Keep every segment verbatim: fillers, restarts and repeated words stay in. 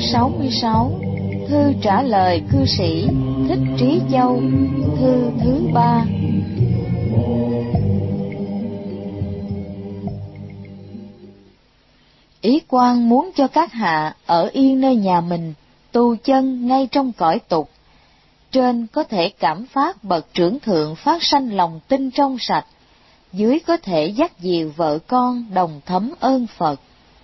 sáu mươi sáu. Thư trả lời cư sĩ Thích Trí Châu. Thư thứ ba. Ý quan muốn cho các hạ ở yên nơi nhà mình, tu chân ngay trong cõi tục. Trên có thể cảm phát bậc trưởng thượng phát sanh lòng tin trong sạch, dưới có thể dắt dìu vợ con đồng thấm ơn Phật.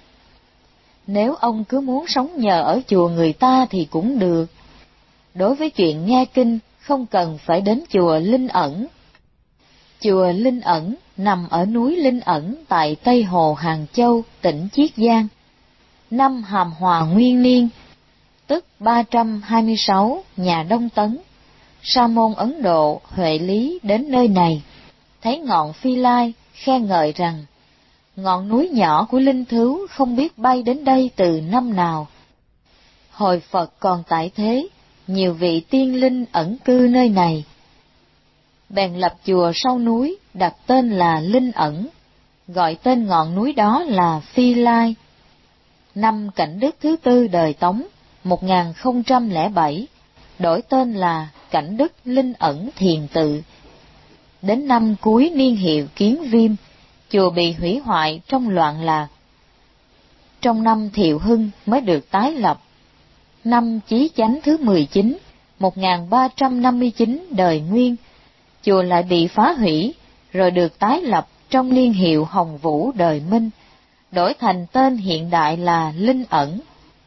Nếu ông cứ muốn sống nhờ ở chùa người ta thì cũng được. Đối với chuyện nghe kinh, không cần phải đến chùa Linh Ẩn. Chùa Linh Ẩn nằm ở núi Linh Ẩn tại Tây Hồ Hàng Châu, tỉnh Chiết Giang. Năm Hàm Hòa Nguyên Niên, tức ba trăm hai mươi sáu nhà Đông Tấn, Sa môn Ấn Độ Huệ Lý đến nơi này, thấy ngọn Phi Lai, khen ngợi rằng, ngọn núi nhỏ của Linh Thứu không biết bay đến đây từ năm nào. Hồi Phật còn tại thế, nhiều vị tiên linh ẩn cư nơi này. Bèn lập chùa sau núi, đặt tên là Linh Ẩn, gọi tên ngọn núi đó là Phi Lai. Năm Cảnh Đức thứ tư đời Tống, một nghìn không trăm lẻ bảy, đổi tên là Cảnh Đức Linh Ẩn Thiền Tự. Đến năm cuối niên hiệu Kiến Viêm, chùa bị hủy hoại trong loạn lạc. Trong năm Thiệu Hưng mới được tái lập. Năm Chí Chánh thứ mười chín, một nghìn ba trăm năm mươi chín đời Nguyên, chùa lại bị phá hủy, rồi được tái lập trong niên hiệu Hồng Vũ đời Minh, đổi thành tên hiện đại là Linh Ẩn.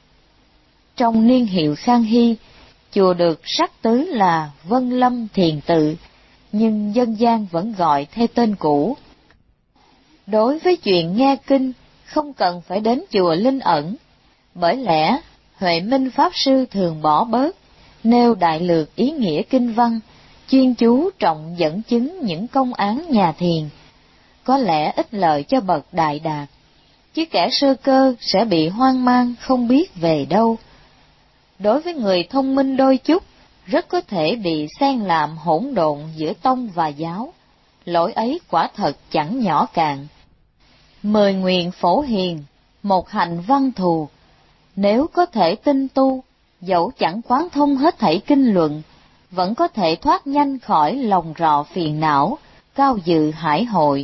Trong niên hiệu Khang Hy, chùa được sắc tứ là Vân Lâm Thiền Tự, nhưng dân gian vẫn gọi theo tên cũ. Đối với chuyện nghe kinh, không cần phải đến chùa Linh Ẩn, bởi lẽ Huệ Minh Pháp Sư thường bỏ bớt, nêu đại lược ý nghĩa kinh văn, chuyên chú trọng dẫn chứng những công án nhà thiền, có lẽ ích lợi cho bậc đại đạt, chứ kẻ sơ cơ sẽ bị hoang mang không biết về đâu. Đối với người thông minh đôi chút, rất có thể bị xen lạm hỗn độn giữa tông và giáo, lỗi ấy quả thật chẳng nhỏ cạn. Mười nguyện phổ hiền, một hạnh văn thù, nếu có thể tinh tu, dẫu chẳng quán thông hết thảy kinh luận, vẫn có thể thoát nhanh khỏi lòng rọ phiền não, cao dự hải hội.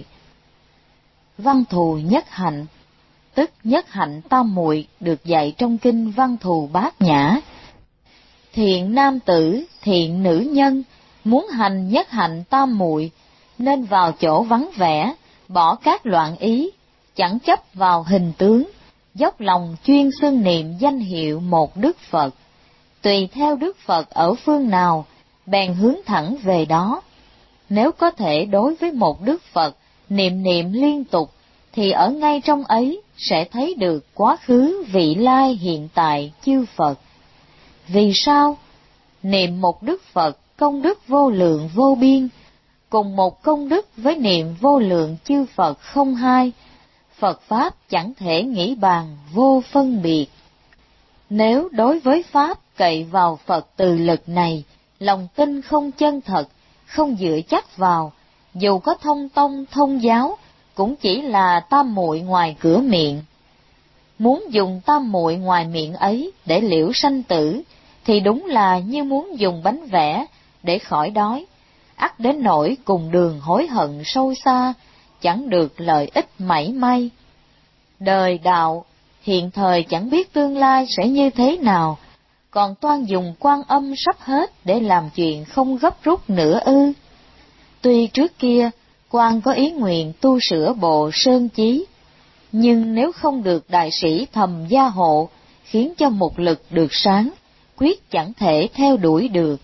Văn thù nhất hạnh, tức nhất hạnh tam muội được dạy trong kinh Văn Thù Bát Nhã. Thiện nam tử, thiện nữ nhân, muốn hành nhất hạnh tam muội, nên vào chỗ vắng vẻ, bỏ các loạn ý, chẳng chấp vào hình tướng, dốc lòng chuyên xưng niệm danh hiệu một Đức Phật. Tùy theo Đức Phật ở phương nào, bèn hướng thẳng về đó. Nếu có thể đối với một Đức Phật, niệm niệm liên tục, thì ở ngay trong ấy sẽ thấy được quá khứ, vị lai, hiện tại, chư Phật. Vì sao? Niệm một Đức Phật, công đức vô lượng vô biên, cùng một công đức với niệm vô lượng chư Phật không hai, Phật Pháp chẳng thể nghĩ bàn, vô phân biệt. Nếu đối với Pháp cậy vào Phật từ lực này, lòng tin không chân thật, không dựa chắc vào, dù có thông tông thông giáo, cũng chỉ là tam muội ngoài cửa miệng. Muốn dùng tam muội ngoài miệng ấy để liễu sanh tử, thì đúng là như muốn dùng bánh vẽ để khỏi đói, ắt đến nỗi cùng đường hối hận sâu xa, chẳng được lợi ích mảy may. Đời đạo, hiện thời chẳng biết tương lai sẽ như thế nào, còn toan dùng Quan Âm sắp hết để làm chuyện không gấp rút nữa ư? Tuy trước kia, Quan có ý nguyện tu sửa bộ Sơn Chí, nhưng nếu không được đại sĩ thầm gia hộ, khiến cho một lực được sáng, quyết chẳng thể theo đuổi được.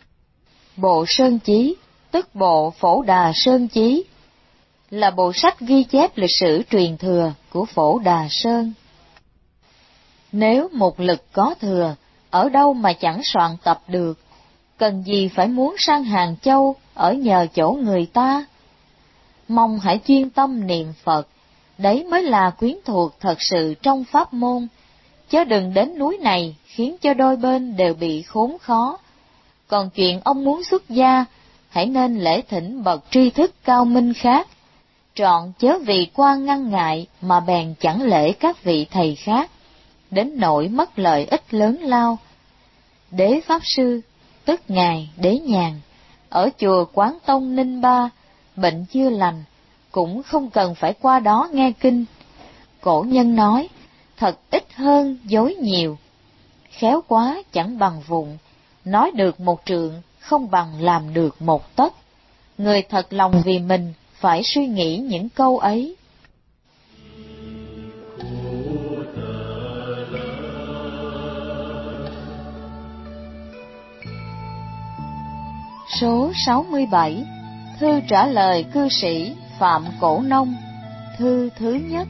Bộ Sơn Chí, tức bộ Phổ Đà Sơn Chí, là bộ sách ghi chép lịch sử truyền thừa của Phổ Đà Sơn. Nếu một lực có thừa, ở đâu mà chẳng soạn tập được, cần gì phải muốn sang Hàng Châu ở nhờ chỗ người ta? Mong hãy chuyên tâm niệm Phật, đấy mới là quyến thuộc thật sự trong pháp môn, chớ đừng đến núi này khiến cho đôi bên đều bị khốn khó. Còn chuyện ông muốn xuất gia, hãy nên lễ thỉnh bậc tri thức cao minh khác, trọn chớ vì Quan ngăn ngại mà bèn chẳng lễ các vị thầy khác. đến nỗi mất lợi ích lớn lao. Đế Pháp Sư, tức Ngài Đế Nhàn, ở chùa Quán Tông Ninh Ba, bệnh chưa lành, cũng không cần phải qua đó nghe kinh. Cổ nhân nói, thật ít hơn dối nhiều. Khéo quá chẳng bằng vụng, nói được một trượng không bằng làm được một tấc. Người thật lòng vì mình phải suy nghĩ những câu ấy. Số sáu mươi bảy. Thư trả lời cư sĩ Phạm Cổ Nông. Thư thứ nhất.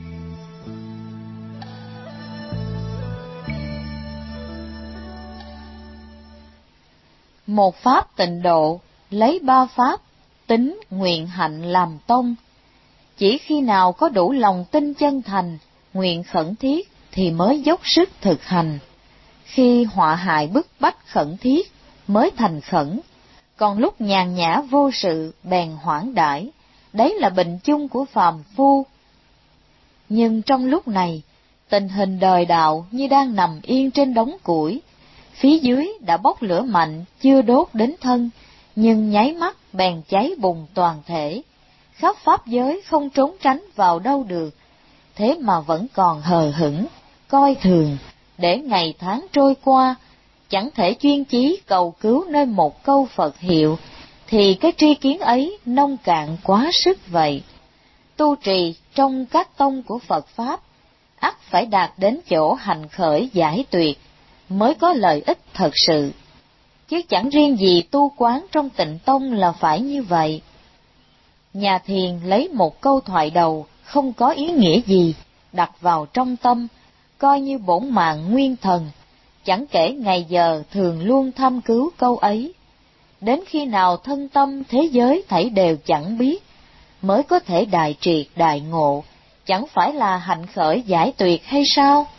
Một pháp tịnh độ, lấy ba pháp, tín, nguyện, hạnh làm tông. Chỉ khi nào có đủ lòng tin chân thành, nguyện khẩn thiết, thì mới dốc sức thực hành. Khi họa hại bức bách khẩn thiết, mới thành khẩn. Còn lúc nhàn nhã vô sự, bèn hoãn đãi, đấy là bệnh chung của phàm phu. Nhưng trong lúc này, tình hình đời đạo như đang nằm yên trên đống củi, phía dưới đã bốc lửa mạnh, chưa đốt đến thân, nhưng nháy mắt bèn cháy bùng toàn thể. Khắp pháp giới không trốn tránh vào đâu được, thế mà vẫn còn hờ hững, coi thường, để ngày tháng trôi qua, chẳng thể chuyên chí cầu cứu nơi một câu Phật hiệu, thì cái tri kiến ấy nông cạn quá sức vậy. Tu trì trong các tông của Phật Pháp, ắt phải đạt đến chỗ hành khởi giải tuyệt, mới có lợi ích thật sự. Chứ chẳng riêng gì tu quán trong Tịnh Tông là phải như vậy. Nhà thiền lấy một câu thoại đầu không có ý nghĩa gì, đặt vào trong tâm, coi như bổn mạng nguyên thần, chẳng kể ngày giờ thường luôn thăm cứu câu ấy. Đến khi nào thân tâm thế giới thảy đều chẳng biết, mới có thể đại triệt đại ngộ, chẳng phải là hạnh khởi giải tuyệt hay sao?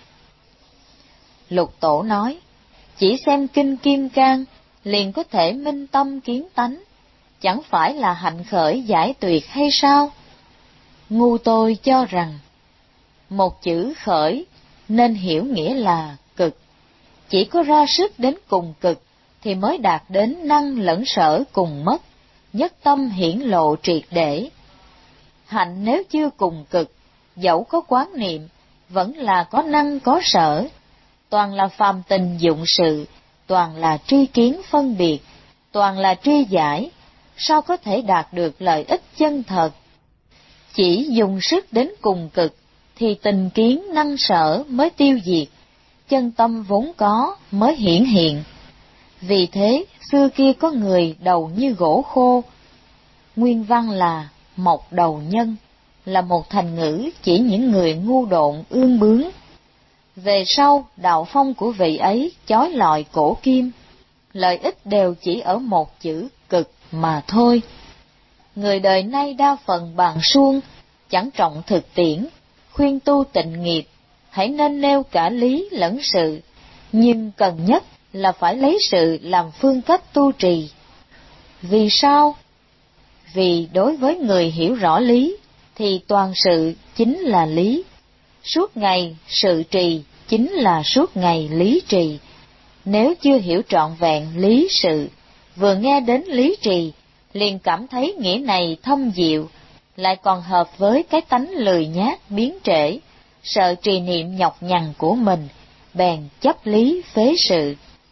Lục Tổ nói, chỉ xem kinh Kim Cang, liền có thể minh tâm kiến tánh, chẳng phải là hạnh khởi giải tuyệt hay sao? Ngu tôi cho rằng, một chữ khởi nên hiểu nghĩa là cực, chỉ có ra sức đến cùng cực thì mới đạt đến năng lẫn sở cùng mất, nhất tâm hiển lộ triệt để. Hạnh nếu chưa cùng cực, dẫu có quán niệm, vẫn là có năng có sở, toàn là phàm tình dụng sự, toàn là tri kiến phân biệt, toàn là tri giải, sao có thể đạt được lợi ích chân thật? Chỉ dùng sức đến cùng cực, thì tình kiến năng sở mới tiêu diệt, chân tâm vốn có mới hiển hiện. Vì thế, xưa kia có người đầu như gỗ khô. Nguyên văn là mộc đầu nhân, là một thành ngữ chỉ những người ngu độn ương bướng. Về sau, đạo phong của vị ấy chói lọi cổ kim, lợi ích đều chỉ ở một chữ cực mà thôi. Người đời nay đa phần bàn suông, chẳng trọng thực tiễn, khuyên tu tịnh nghiệp, hãy nên nêu cả lý lẫn sự, nhưng cần nhất là phải lấy sự làm phương cách tu trì. Vì sao? Vì đối với người hiểu rõ lý, thì toàn sự chính là lý. Suốt ngày sự trì chính là suốt ngày lý trì. Nếu chưa hiểu trọn vẹn lý sự, vừa nghe đến lý trì, liền cảm thấy nghĩa này thâm diệu, lại còn hợp với cái tánh lười nhác biến trễ, sợ trì niệm nhọc nhằn của mình, bèn chấp lý phế sự.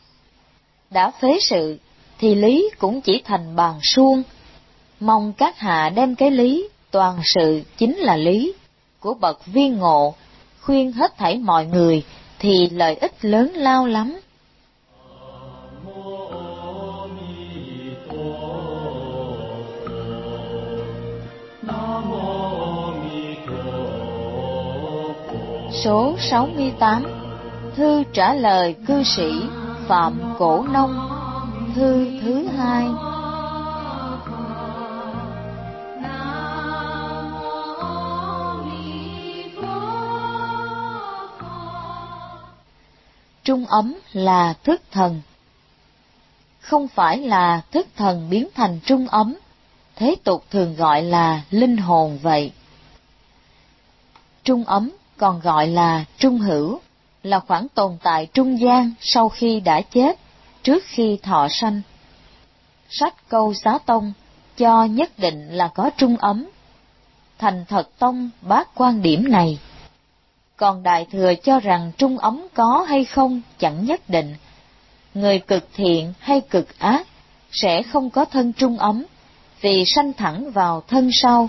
Đã phế sự, thì lý cũng chỉ thành bàn suông. Mong các hạ đem cái lý, toàn sự chính là lý, của bậc viên ngộ, khuyên hết thảy mọi người, thì lợi ích lớn lao lắm. Số sáu mươi tám. Thư trả lời cư sĩ Phạm Cổ Nông. Thư thứ hai. Trung ấm là thức thần, không phải là thức thần biến thành trung ấm, thế tục thường gọi là linh hồn vậy. Trung ấm còn gọi là trung hữu, là khoảng tồn tại trung gian sau khi đã chết, trước khi thọ sanh. Sách Câu Xá Tông cho nhất định là có trung ấm. Thành Thật Tông bác quan điểm này. Còn Đại Thừa cho rằng trung ấm có hay không chẳng nhất định. Người cực thiện hay cực ác sẽ không có thân trung ấm, vì sanh thẳng vào thân sau.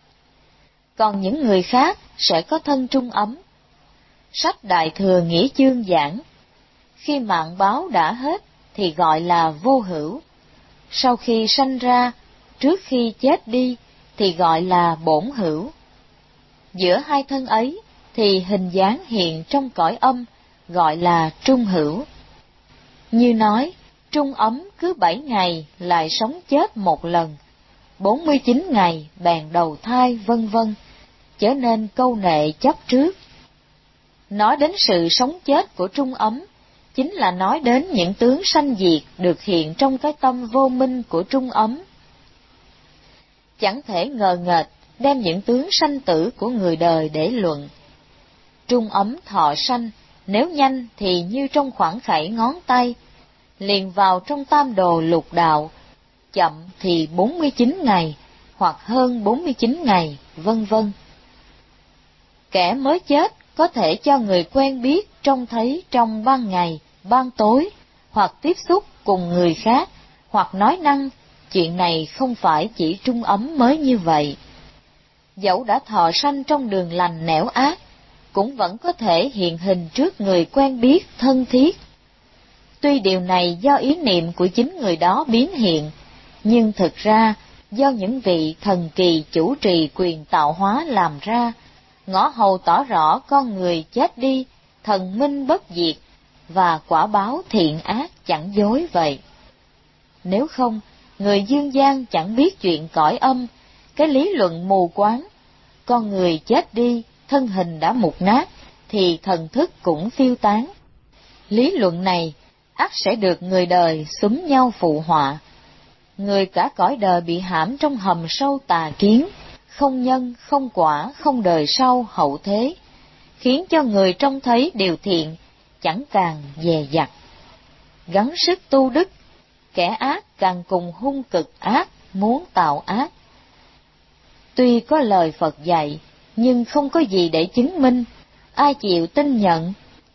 Còn những người khác sẽ có thân trung ấm. Sách Đại Thừa Nghĩa Chương giảng, khi mạng báo đã hết thì gọi là vô hữu, sau khi sanh ra, trước khi chết đi thì gọi là bổn hữu. Giữa hai thân ấy thì hình dáng hiện trong cõi âm gọi là trung hữu. Như nói, trung ấm cứ bảy ngày lại sống chết một lần, bốn mươi chín ngày bèn đầu thai, vân vân, trở nên câu nệ chấp trước. Nói đến sự sống chết của trung ấm, chính là nói đến những tướng sanh diệt được hiện trong cái tâm vô minh của trung ấm. Chẳng thể ngờ nghệch đem những tướng sanh tử của người đời để luận. Trung ấm thọ sanh, nếu nhanh thì như trong khoảng khẩy ngón tay, liền vào trong tam đồ lục đạo, chậm thì bốn mươi chín ngày, hoặc hơn bốn mươi chín ngày, vân vân. Kẻ mới chết có thể cho người quen biết trông thấy trong ban ngày, ban tối, hoặc tiếp xúc cùng người khác, hoặc nói năng, chuyện này không phải chỉ trung ấm mới như vậy. Dẫu đã thọ sanh trong đường lành nẻo ác, cũng vẫn có thể hiện hình trước người quen biết, thân thiết. Tuy điều này do ý niệm của chính người đó biến hiện, nhưng thực ra do những vị thần kỳ chủ trì quyền tạo hóa làm ra, ngõ hầu tỏ rõ con người chết đi, thần minh bất diệt, và quả báo thiện ác chẳng dối vậy. Nếu không, người dương gian chẳng biết chuyện cõi âm, cái lý luận mù quáng, con người chết đi, thân hình đã mục nát, thì thần thức cũng phiêu tán. Lý luận này, ắt sẽ được người đời xúm nhau phụ họa. Người cả cõi đời bị hãm trong hầm sâu tà kiến, không nhân, không quả, không đời sau, hậu thế, khiến cho người trông thấy điều thiện, chẳng càng dè dặt. Gắng sức tu đức, kẻ ác càng cùng hung cực ác, muốn tạo ác. Tuy có lời Phật dạy, nhưng không có gì để chứng minh, ai chịu tin nhận.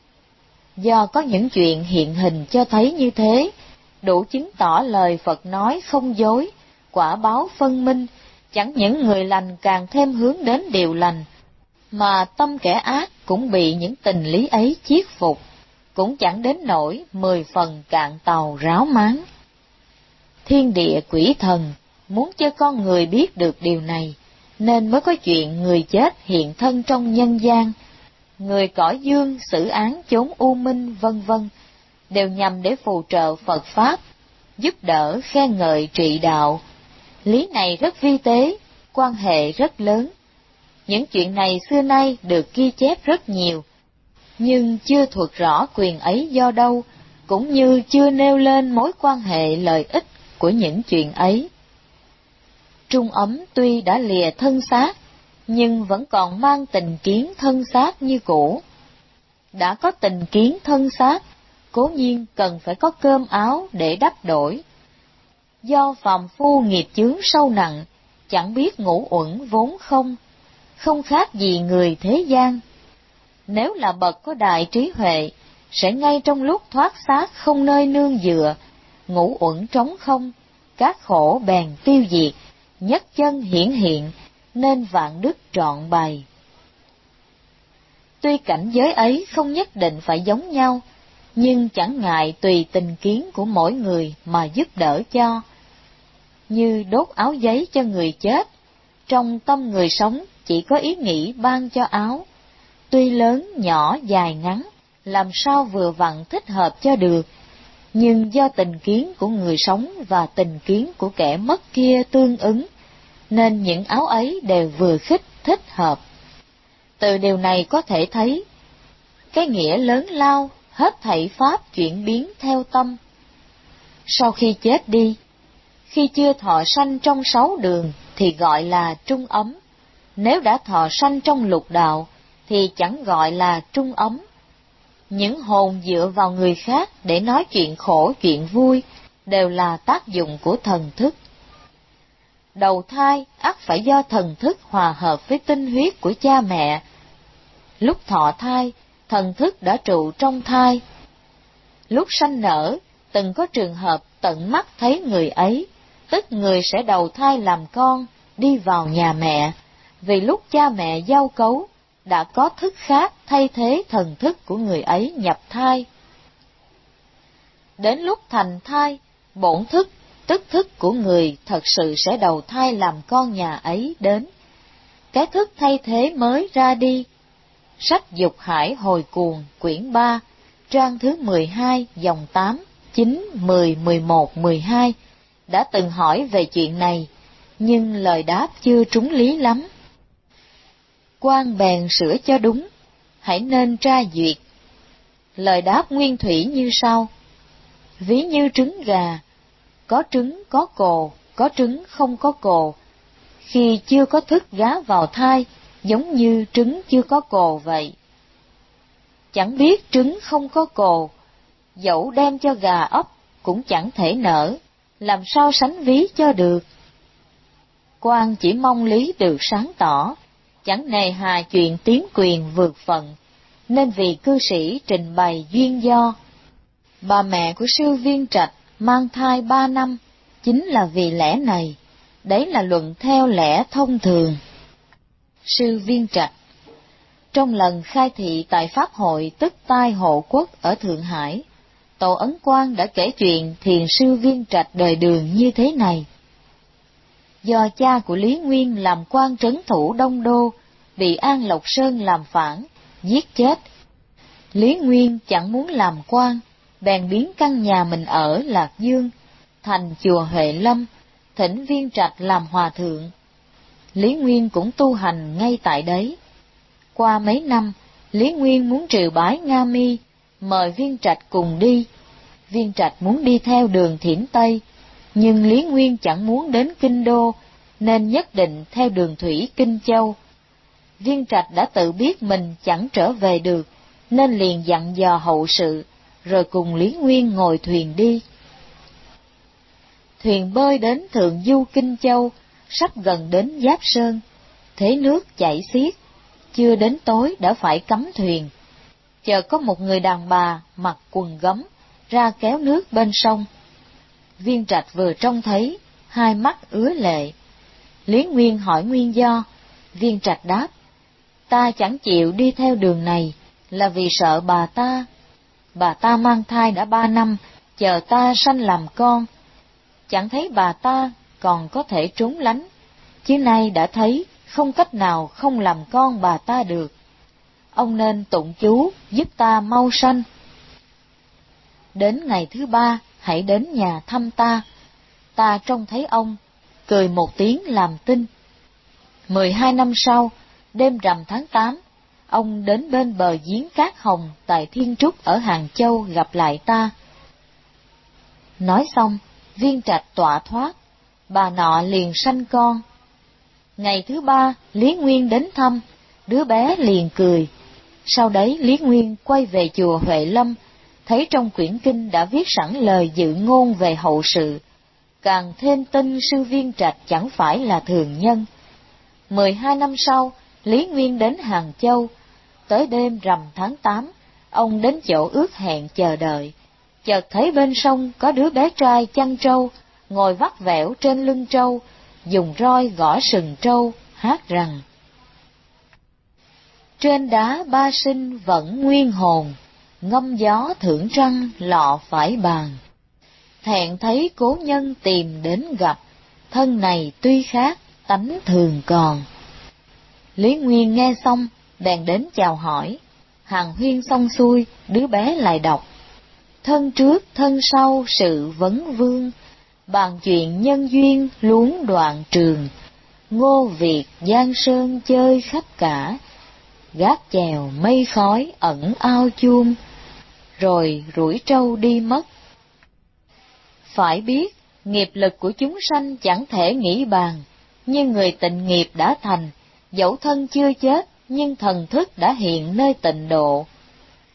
Do có những chuyện hiện hình cho thấy như thế, đủ chứng tỏ lời Phật nói không dối, quả báo phân minh, chẳng những người lành càng thêm hướng đến điều lành, mà tâm kẻ ác cũng bị những tình lý ấy chiết phục, cũng chẳng đến nỗi mười phần cạn tàu ráo máng. Thiên địa quỷ thần muốn cho con người biết được điều này, nên mới có chuyện người chết hiện thân trong nhân gian, người cõi dương xử án chốn u minh, vân vân, đều nhằm để phù trợ Phật Pháp, giúp đỡ khen ngợi trị đạo. Lý này rất vi tế, quan hệ rất lớn. Những chuyện này xưa nay được ghi chép rất nhiều, nhưng chưa thuật rõ quyền ấy do đâu, cũng như chưa nêu lên mối quan hệ lợi ích của những chuyện ấy. Trung ấm tuy đã lìa thân xác, nhưng vẫn còn mang tình kiến thân xác như cũ. Đã có tình kiến thân xác, cố nhiên cần phải có cơm áo để đắp đổi. Do phàm phu nghiệp chướng sâu nặng, chẳng biết ngũ uẩn vốn không, không khác gì người thế gian. Nếu là bậc có đại trí huệ, sẽ ngay trong lúc thoát xác không nơi nương dựa, ngũ uẩn trống không, các khổ bèn tiêu diệt, nhất chân hiển hiện, nên vạn đức trọn bày. Tuy cảnh giới ấy không nhất định phải giống nhau, nhưng chẳng ngại tùy tình kiến của mỗi người mà giúp đỡ cho. Như đốt áo giấy cho người chết, trong tâm người sống chỉ có ý nghĩ ban cho áo, tuy lớn, nhỏ, dài, ngắn, làm sao vừa vặn thích hợp cho được, nhưng do tình kiến của người sống và tình kiến của kẻ mất kia tương ứng, nên những áo ấy đều vừa khích, thích hợp. Từ điều này có thể thấy, cái nghĩa lớn lao, hết thảy pháp chuyển biến theo tâm. Sau khi chết đi, khi chưa thọ sanh trong sáu đường thì gọi là trung ấm, nếu đã thọ sanh trong lục đạo thì chẳng gọi là trung ấm. Những hồn dựa vào người khác để nói chuyện khổ chuyện vui đều là tác dụng của thần thức. Đầu thai ắt phải do thần thức hòa hợp với tinh huyết của cha mẹ. Lúc thọ thai, thần thức đã trụ trong thai. Lúc sanh nở, từng có trường hợp tận mắt thấy người ấy, tức người sẽ đầu thai làm con, đi vào nhà mẹ, vì lúc cha mẹ giao cấu, đã có thức khác thay thế thần thức của người ấy nhập thai. Đến lúc thành thai, bổn thức, tức thức của người thật sự sẽ đầu thai làm con nhà ấy đến. Cái thức thay thế mới ra đi. Sách Dục Hải Hồi Cuồng, quyển ba, trang thứ mười hai, dòng tám, chín, mười, mười một, mười hai, đã từng hỏi về chuyện này, nhưng lời đáp chưa trúng lý lắm. Quan bèn sửa cho đúng, hãy nên tra duyệt. Lời đáp nguyên thủy như sau: ví như trứng gà, có trứng có cồ, có trứng không có cồ. Khi chưa có thức gá vào thai, giống như trứng chưa có cồ vậy. Chẳng biết trứng không có cồ, dẫu đem cho gà ấp cũng chẳng thể nở, làm sao sánh ví cho được. Quan chỉ mong lý được sáng tỏ, chẳng nề hà chuyện tiến quyền vượt phận, nên vì cư sĩ trình bày duyên do. Bà mẹ của Sư Viên Trạch mang thai ba năm, chính là vì lẽ này, đấy là luận theo lẽ thông thường. Sư Viên Trạch trong lần khai thị tại Pháp hội Tức Tai Hộ Quốc ở Thượng Hải, Tổ Ấn Quang đã kể chuyện thiền sư Viên Trạch đời Đường như thế này. Do cha của Lý Nguyên làm quan trấn thủ Đông Đô, bị An Lộc Sơn làm phản, giết chết. Lý Nguyên chẳng muốn làm quan, bèn biến căn nhà mình ở Lạc Dương thành chùa Huệ Lâm, thỉnh Viên Trạch làm hòa thượng. Lý Nguyên cũng tu hành ngay tại đấy. Qua mấy năm, Lý Nguyên muốn triều bái Nga Mi, mời Viên Trạch cùng đi. Viên Trạch muốn đi theo đường Thiểm Tây, nhưng Lý Nguyên chẳng muốn đến Kinh Đô, nên nhất định theo đường thủy Kinh Châu. Viên Trạch đã tự biết mình chẳng trở về được, nên liền dặn dò hậu sự, rồi cùng Lý Nguyên ngồi thuyền đi. Thuyền bơi đến thượng du Kinh Châu, sắp gần đến Giáp Sơn, thế nước chảy xiết, chưa đến tối đã phải cấm thuyền. Chợt có một người đàn bà mặc quần gấm ra kéo nước bên sông. Viên Trạch vừa trông thấy, hai mắt ứa lệ. Lý Nguyên hỏi nguyên do, Viên Trạch đáp: ta chẳng chịu đi theo đường này là vì sợ bà ta. Bà ta mang thai đã ba năm, chờ ta sanh làm con. Chẳng thấy bà ta còn có thể trốn lánh, chứ nay đã thấy không cách nào không làm con bà ta được. Ông nên tụng chú giúp ta mau sanh. Đến ngày thứ ba, hãy đến nhà thăm ta. Ta trông thấy ông, cười một tiếng làm tin. Mười hai năm sau, đêm rằm tháng tám, ông đến bên bờ giếng Cát Hồng tại Thiên Trúc ở Hàng Châu gặp lại ta. Nói xong, Viên Trạch tọa thoát, bà nọ liền sanh con. Ngày thứ ba, Lý Nguyên đến thăm, đứa bé liền cười. Sau đấy Lý Nguyên quay về chùa Huệ Lâm, thấy trong quyển kinh đã viết sẵn lời dự ngôn về hậu sự, càng thêm tin sư Viên Trạch chẳng phải là thường nhân. Mười hai năm sau, Lý Nguyên đến Hàng Châu. Tới đêm rằm tháng tám, ông đến chỗ ước hẹn chờ đợi. Chợt thấy bên sông có đứa bé trai chăn trâu, ngồi vắt vẻo trên lưng trâu, dùng roi gõ sừng trâu, hát rằng: trên đá ba sinh vẫn nguyên hồn, ngâm gió thưởng trăng lọ phải bàn. Thẹn thấy cố nhân tìm đến gặp, thân này tuy khác, tánh thường còn. Lý Nguyên nghe xong, bèn đến chào hỏi. Hàn huyên xong xuôi, đứa bé lại đọc: thân trước thân sau sự vấn vương, bàn chuyện nhân duyên luống đoạn trường. Ngô Việt Giang Sơn chơi khắp cả, gác chèo mây khói ẩn ao chuông, rồi rủi trâu đi mất. Phải biết, nghiệp lực của chúng sanh chẳng thể nghĩ bàn, nhưng người tịnh nghiệp đã thành, dẫu thân chưa chết, nhưng thần thức đã hiện nơi tịnh độ.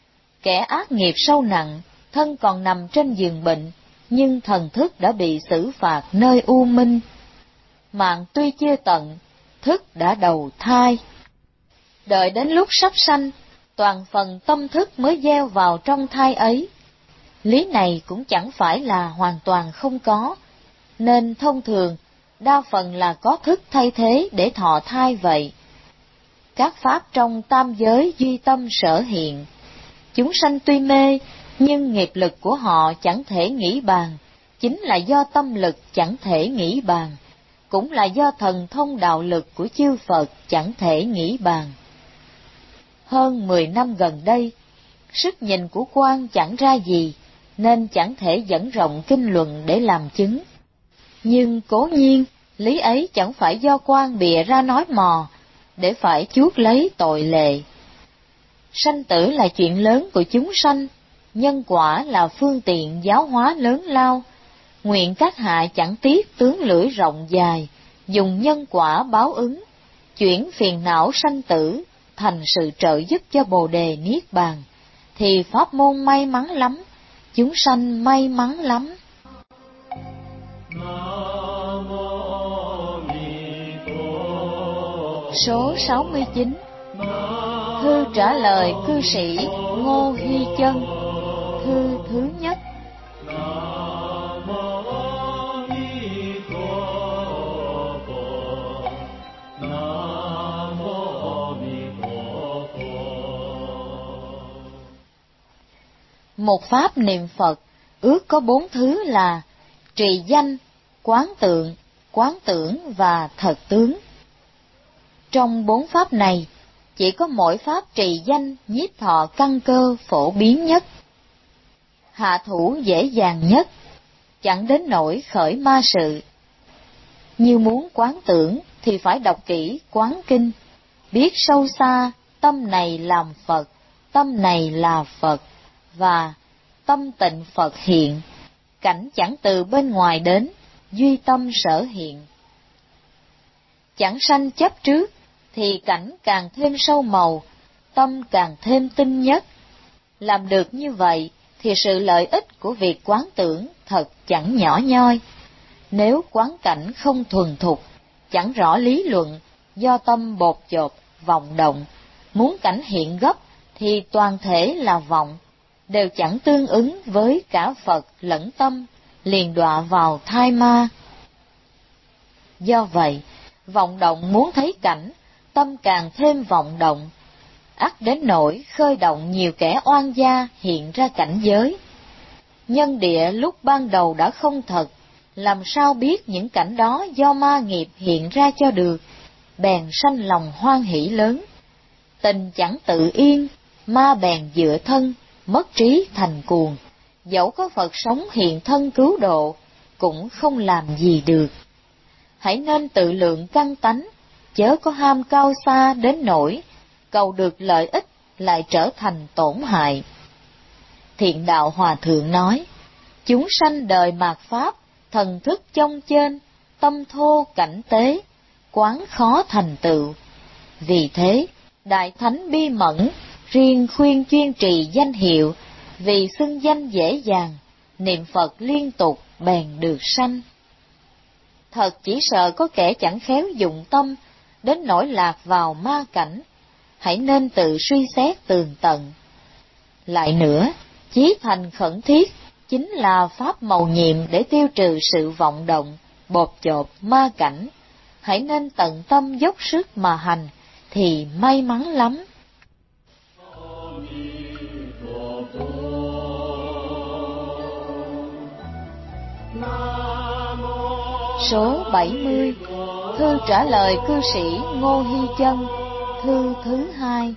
Kẻ ác nghiệp sâu nặng, thân còn nằm trên giường bệnh, nhưng thần thức đã bị xử phạt nơi u minh. Mạng tuy chưa tận, thức đã đầu thai. Đợi đến lúc sắp sanh, toàn phần tâm thức mới gieo vào trong thai ấy. Lý này cũng chẳng phải là hoàn toàn không có, nên thông thường, đa phần là có thức thay thế để thọ thai vậy. Các pháp trong tam giới duy tâm sở hiện. Chúng sanh tuy mê, nhưng nghiệp lực của họ chẳng thể nghĩ bàn, chính là do tâm lực chẳng thể nghĩ bàn, cũng là do thần thông đạo lực của chư Phật chẳng thể nghĩ bàn. Hơn mười năm gần đây, sức nhìn của quan chẳng ra gì, nên chẳng thể dẫn rộng kinh luận để làm chứng. Nhưng cố nhiên, lý ấy chẳng phải do quan bịa ra nói mò, để phải chuốc lấy tội lệ. Sanh tử là chuyện lớn của chúng sanh, nhân quả là phương tiện giáo hóa lớn lao. Nguyện các hạ chẳng tiếc tướng lưỡi rộng dài, dùng nhân quả báo ứng, chuyển phiền não sanh tử thành sự trợ giúp cho Bồ đề niết bàn, thì pháp môn may mắn lắm, chúng sanh may mắn lắm. Số sáu mươi chín. Thư trả lời cư sĩ Ngô Hy Chân. Thư thứ nhất. Một pháp niệm Phật ước có bốn thứ là trì danh, quán tượng, quán tưởng và thật tướng. Trong bốn pháp này, chỉ có mỗi pháp trì danh nhiếp thọ căn cơ phổ biến nhất, hạ thủ dễ dàng nhất, chẳng đến nỗi khởi ma sự. Như muốn quán tưởng thì phải đọc kỹ quán kinh, biết sâu xa tâm này làm Phật, tâm này là Phật, và tâm tịnh Phật hiện, cảnh chẳng từ bên ngoài đến, duy tâm sở hiện. Chẳng sanh chấp trước, thì cảnh càng thêm sâu màu, tâm càng thêm tinh nhất. Làm được như vậy, thì sự lợi ích của việc quán tưởng thật chẳng nhỏ nhoi. Nếu quán cảnh không thuần thục, chẳng rõ lý luận, do tâm bột chột, vọng động, muốn cảnh hiện gấp, thì toàn thể là vọng, đều chẳng tương ứng với cả Phật lẫn tâm, liền đọa vào thai ma. Do vậy, vọng động muốn thấy cảnh, tâm càng thêm vọng động, ắt đến nỗi khơi động nhiều kẻ oan gia hiện ra cảnh giới. Nhân địa lúc ban đầu đã không thật, làm sao biết những cảnh đó do ma nghiệp hiện ra cho được, bèn sanh lòng hoan hỷ lớn. Tình chẳng tự yên, ma bèn dựa thân, mất trí thành cuồng, dẫu có Phật sống hiện thân cứu độ, cũng không làm gì được. Hãy nên tự lượng căn tánh, chớ có ham cao xa đến nỗi cầu được lợi ích lại trở thành tổn hại. Thiện Đạo Hòa Thượng nói, chúng sanh đời mạt Pháp, thần thức trong trên, tâm thô cảnh tế, quán khó thành tựu. Vì thế, Đại Thánh bi mẫn, riêng khuyên chuyên trì danh hiệu, vì xưng danh dễ dàng, niệm Phật liên tục bèn được sanh. Thật chỉ sợ có kẻ chẳng khéo dụng tâm, đến nỗi lạc vào ma cảnh, hãy nên tự suy xét tường tận. Lại nữa, chí thành khẩn thiết, chính là pháp mầu nhiệm để tiêu trừ sự vọng động, bột chộp ma cảnh, hãy nên tận tâm dốc sức mà hành, thì may mắn lắm. Số bảy mươi. Thư trả lời cư sĩ Ngô Hy Chân. Thư thứ hai.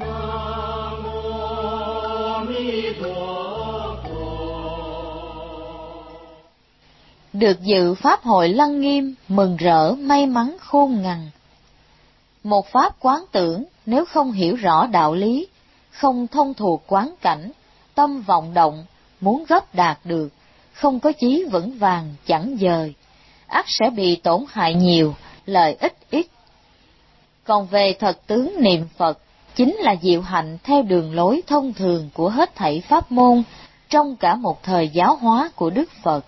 Được dự pháp hội Lăng Nghiêm, mừng rỡ may mắn khôn ngần. Một pháp quán tưởng, nếu không hiểu rõ đạo lý, không thông thuộc quán cảnh, tâm vọng động, muốn gấp đạt được, không có chí vững vàng chẳng dời, ắt sẽ bị tổn hại nhiều, lợi ích ít. Còn về thật tướng niệm Phật, chính là diệu hạnh theo đường lối thông thường của hết thảy pháp môn trong cả một thời giáo hóa của Đức Phật.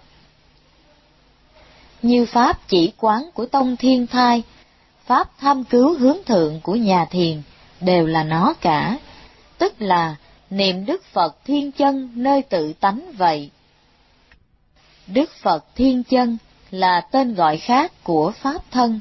Như pháp chỉ quán của Tông Thiên Thai, pháp tham cứu hướng thượng của nhà thiền đều là nó cả, tức là niệm Đức Phật Thiên Chân nơi tự tánh vậy. Đức Phật Thiên Chân là tên gọi khác của pháp thân.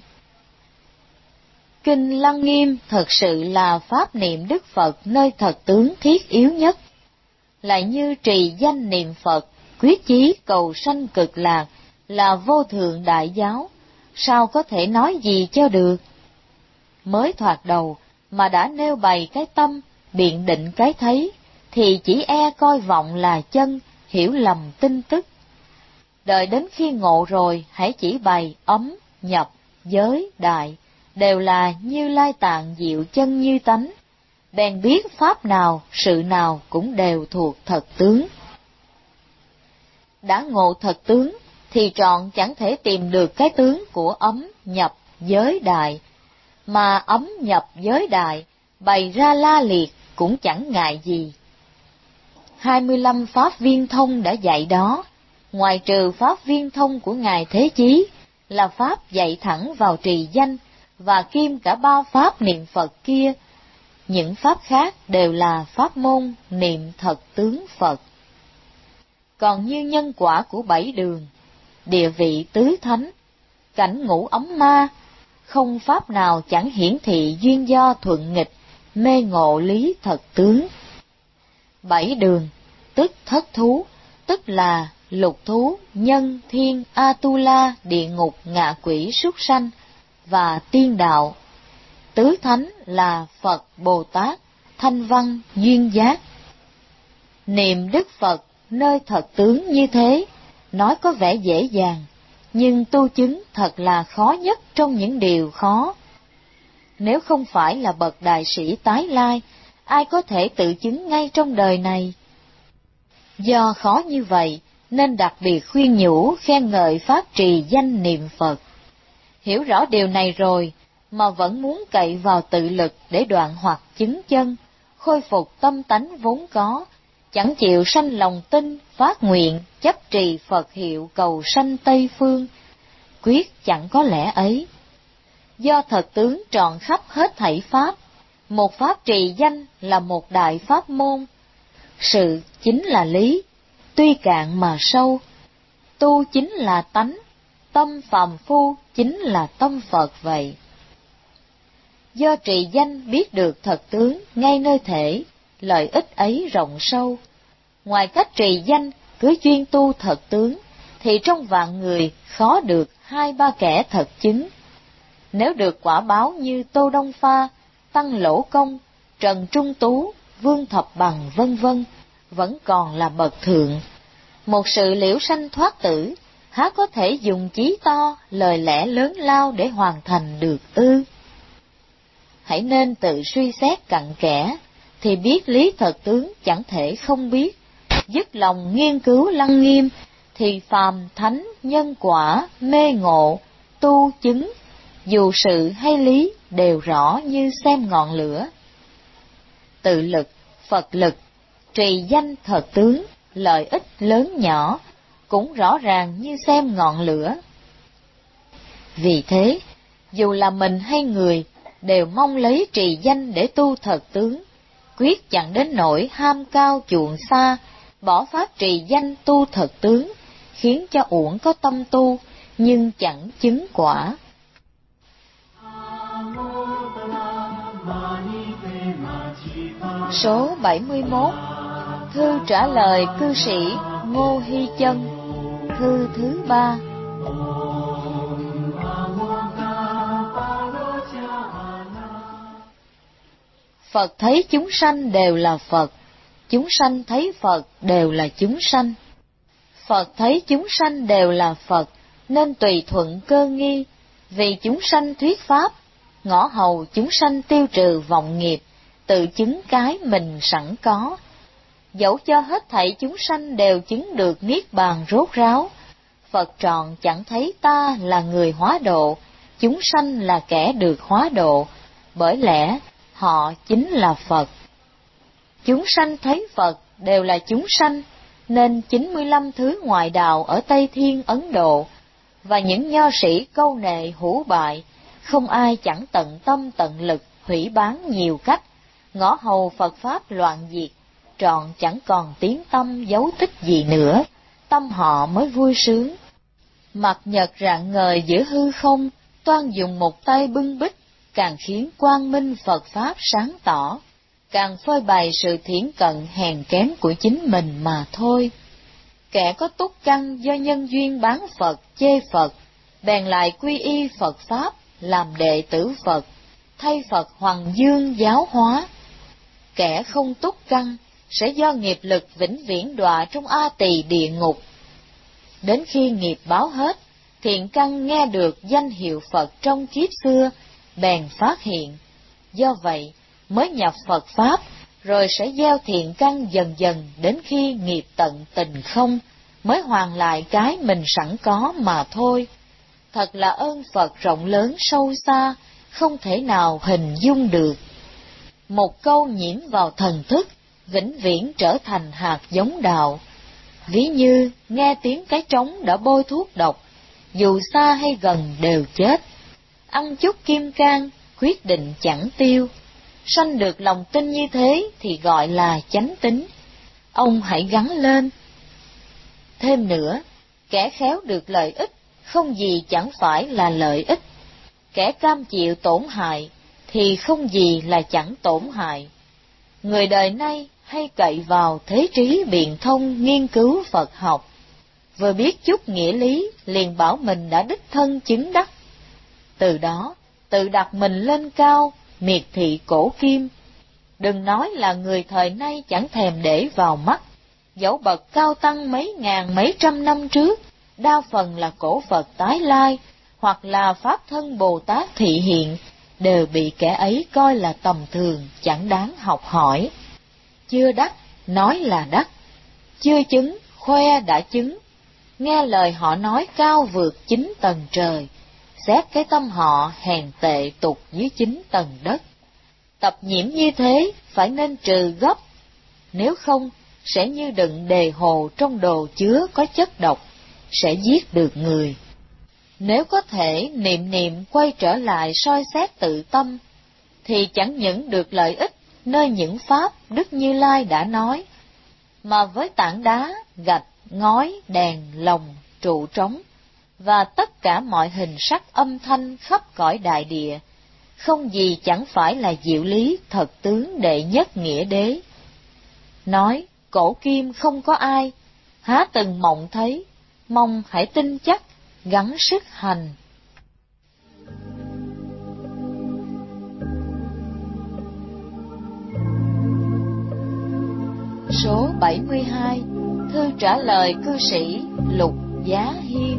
Kinh Lăng Nghiêm thật sự là pháp niệm Đức Phật nơi thật tướng thiết yếu nhất, lại như trì danh niệm Phật, quyết chí cầu sanh cực lạc là vô thượng đại giáo, sao có thể nói gì cho được. Mới thoạt đầu mà đã nêu bày cái tâm, biện định cái thấy, thì chỉ e coi vọng là chân, hiểu lầm tin tức. Đợi đến khi ngộ rồi, hãy chỉ bày ấm, nhập, giới, đại, đều là Như Lai Tạng diệu chân như tánh, bèn biết pháp nào, sự nào cũng đều thuộc thật tướng. Đã ngộ thật tướng, thì trọn chẳng thể tìm được cái tướng của ấm, nhập, giới, đại, mà ấm, nhập, giới, đại, bày ra la liệt cũng chẳng ngại gì. hai mươi lăm pháp viên thông đã dạy đó, ngoài trừ pháp viên thông của Ngài Thế Chí, là pháp dạy thẳng vào trì danh, và kim cả ba pháp niệm Phật kia, những pháp khác đều là pháp môn niệm thật tướng Phật. Còn như nhân quả của bảy đường, địa vị tứ thánh, cảnh ngũ ấm ma, không pháp nào chẳng hiển thị duyên do thuận nghịch, mê ngộ lý thật tướng. Bảy đường, tức thất thú, tức là lục thú, nhân, thiên, Atula, địa ngục, ngạ quỷ, súc sanh và tiên đạo. Tứ thánh là Phật, Bồ Tát, Thanh Văn, Duyên Giác. Niệm Đức Phật nơi thật tướng như thế, nói có vẻ dễ dàng, nhưng tu chứng thật là khó nhất trong những điều khó. Nếu không phải là bậc đại sĩ tái lai, ai có thể tự chứng ngay trong đời này? Do khó như vậy, nên đặc biệt khuyên nhủ khen ngợi pháp trì danh niệm Phật. Hiểu rõ điều này rồi, mà vẫn muốn cậy vào tự lực để đoạn hoặc chứng chân, khôi phục tâm tánh vốn có, chẳng chịu sanh lòng tin, phát nguyện, chấp trì Phật hiệu cầu sanh Tây Phương, quyết chẳng có lẽ ấy. Do thật tướng trọn khắp hết thảy pháp, một pháp trì danh là một đại pháp môn. Sự chính là lý, tuy cạn mà sâu, tu chính là tánh, tâm phàm phu chính là tâm Phật vậy. Do trì danh biết được thật tướng ngay nơi thể, lợi ích ấy rộng sâu. Ngoài cách trì danh, cứ chuyên tu thật tướng, thì trong vạn người khó được hai ba kẻ thật chứng. Nếu được quả báo như Tô Đông Pha, Tăng Lỗ Công, Trần Trung Tú, Vương Thập Bằng vân vân, vẫn còn là bậc thượng. Một sự liễu sanh thoát tử, há có thể dùng chí to, lời lẽ lớn lao để hoàn thành được ư? Hãy nên tự suy xét cặn kẽ, thì biết lý thật tướng chẳng thể không biết. Dứt lòng nghiên cứu lăng nghiêm, thì phàm thánh nhân quả mê ngộ, tu chứng, dù sự hay lý đều rõ như xem ngọn lửa. Tự lực, Phật lực, trì danh thật tướng, lợi ích lớn nhỏ, cũng rõ ràng như xem ngọn lửa. Vì thế, dù là mình hay người, đều mong lấy trì danh để tu thật tướng, quyết chẳng đến nỗi ham cao chuộng xa, bỏ pháp trì danh tu thật tướng, khiến cho uổng có tâm tu, nhưng chẳng chứng quả. Số bảy mươi mốt. Thư trả lời cư sĩ Ngô Hy Chân. Thư thứ ba. Phật thấy chúng sanh đều là Phật, chúng sanh thấy Phật đều là chúng sanh. Phật thấy chúng sanh đều là Phật, nên tùy thuận cơ nghi, vì chúng sanh thuyết pháp, ngõ hầu chúng sanh tiêu trừ vọng nghiệp, tự chứng cái mình sẵn có. Dẫu cho hết thảy chúng sanh đều chứng được niết bàn rốt ráo, Phật trọn chẳng thấy ta là người hóa độ, chúng sanh là kẻ được hóa độ, bởi lẽ họ chính là Phật. Chúng sanh thấy Phật đều là chúng sanh, nên chín mươi lăm thứ ngoại đạo ở Tây Thiên Ấn Độ và những nho sĩ câu nệ hủ bại, không ai chẳng tận tâm tận lực hủy bán nhiều cách, ngõ hầu Phật Pháp loạn diệt, trọn chẳng còn tiếng tâm dấu tích gì nữa, tâm họ mới vui sướng. Mặt nhật rạng ngời giữa hư không, toan dùng một tay bưng bít, càng khiến quang minh Phật Pháp sáng tỏ, càng phơi bày sự thiển cận hèn kém của chính mình mà thôi. Kẻ có túc căn do nhân duyên bán Phật chê Phật, bèn lại quy y Phật Pháp, làm đệ tử Phật, thay Phật Hoằng Dương giáo hóa. Kẻ không túc căn sẽ do nghiệp lực vĩnh viễn đọa trong A Tỳ địa ngục. Đến khi nghiệp báo hết, thiện căn nghe được danh hiệu Phật trong kiếp xưa, bèn phát hiện. Do vậy, mới nhập Phật Pháp, rồi sẽ gieo thiện căn dần dần đến khi nghiệp tận tình không, mới hoàn lại cái mình sẵn có mà thôi. Thật là ơn Phật rộng lớn sâu xa, không thể nào hình dung được. Một câu nhiễm vào thần thức, vĩnh viễn trở thành hạt giống đạo. Ví như nghe tiếng cái trống đã bôi thuốc độc, dù xa hay gần đều chết. Ăn chút kim cang, quyết định chẳng tiêu. Sanh được lòng tin như thế thì gọi là chánh tín. Ông hãy gắng lên. Thêm nữa, kẻ khéo được lợi ích, không gì chẳng phải là lợi ích. Kẻ cam chịu tổn hại, thì không gì là chẳng tổn hại. Người đời nay hay cậy vào thế trí biện thông nghiên cứu Phật học, vừa biết chút nghĩa lý liền bảo mình đã đích thân chứng đắc. Từ đó, tự đặt mình lên cao, miệt thị cổ kim. Đừng nói là người thời nay chẳng thèm để vào mắt, dẫu bậc cao tăng mấy ngàn mấy trăm năm trước, đa phần là cổ Phật tái lai, hoặc là Pháp thân Bồ Tát thị hiện, đều bị kẻ ấy coi là tầm thường, chẳng đáng học hỏi. Chưa đắc, nói là đắc. Chưa chứng, khoe đã chứng. Nghe lời họ nói cao vượt chín tầng trời, xét cái tâm họ hèn tệ tục dưới chín tầng đất. Tập nhiễm như thế phải nên trừ gấp, nếu không sẽ như đựng đề hồ trong đồ chứa có chất độc, sẽ giết được người. Nếu có thể niệm niệm quay trở lại soi xét tự tâm, thì chẳng những được lợi ích nơi những pháp Đức Như Lai đã nói, mà với tảng đá, gạch, ngói, đèn, lồng, trụ trống, và tất cả mọi hình sắc âm thanh khắp cõi đại địa, không gì chẳng phải là diệu lý thật tướng đệ nhất nghĩa đế. Nói, cổ kim không có ai, há từng mộng thấy, mong hãy tin chắc, gắng sức hành. Số bảy mươi hai. Thư trả lời cư sĩ Lục Giá Hiên.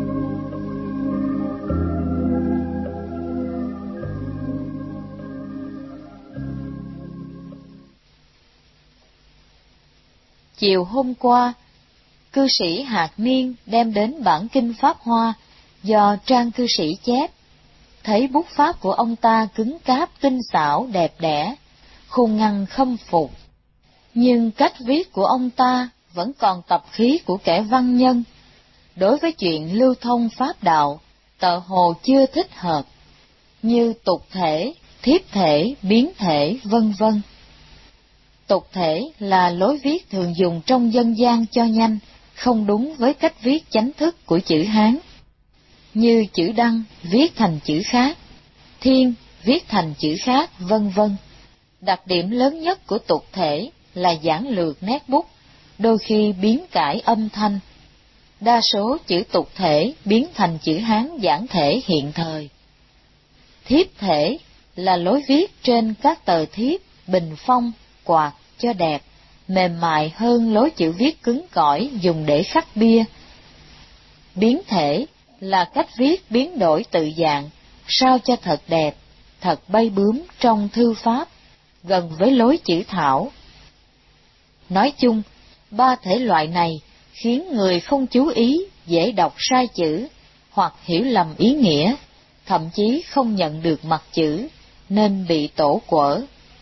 Chiều hôm qua, cư sĩ Hạt Niên đem đến bản kinh Pháp Hoa do Trang cư sĩ chép. Thấy bút pháp của ông ta cứng cáp tinh xảo đẹp đẽ, khôn ngăn khâm phục. Nhưng cách viết của ông ta vẫn còn tập khí của kẻ văn nhân. Đối với chuyện lưu thông pháp đạo, tợ hồ chưa thích hợp, như tục thể, thiếp thể, biến thể, vân vân. Tục thể là lối viết thường dùng trong dân gian cho nhanh, không đúng với cách viết chánh thức của chữ Hán. Như chữ Đăng viết thành chữ khác, Thiên viết thành chữ khác, vân vân. Đặc điểm lớn nhất của tục thể là giản lược nét bút, đôi khi biến cải âm thanh. Đa số chữ tục thể biến thành chữ Hán giản thể hiện thời. Thiếp thể là lối viết trên các tờ thiếp, bình phong, quạt cho đẹp, mềm mại hơn lối chữ viết cứng cỏi dùng để khắc bia. Biến thể là cách viết biến đổi tự dạng, sao cho thật đẹp, thật bay bướm trong thư pháp, gần với lối chữ thảo. Nói chung, ba thể loại này khiến người không chú ý dễ đọc sai chữ, hoặc hiểu lầm ý nghĩa, thậm chí không nhận được mặt chữ, nên bị tổ quở.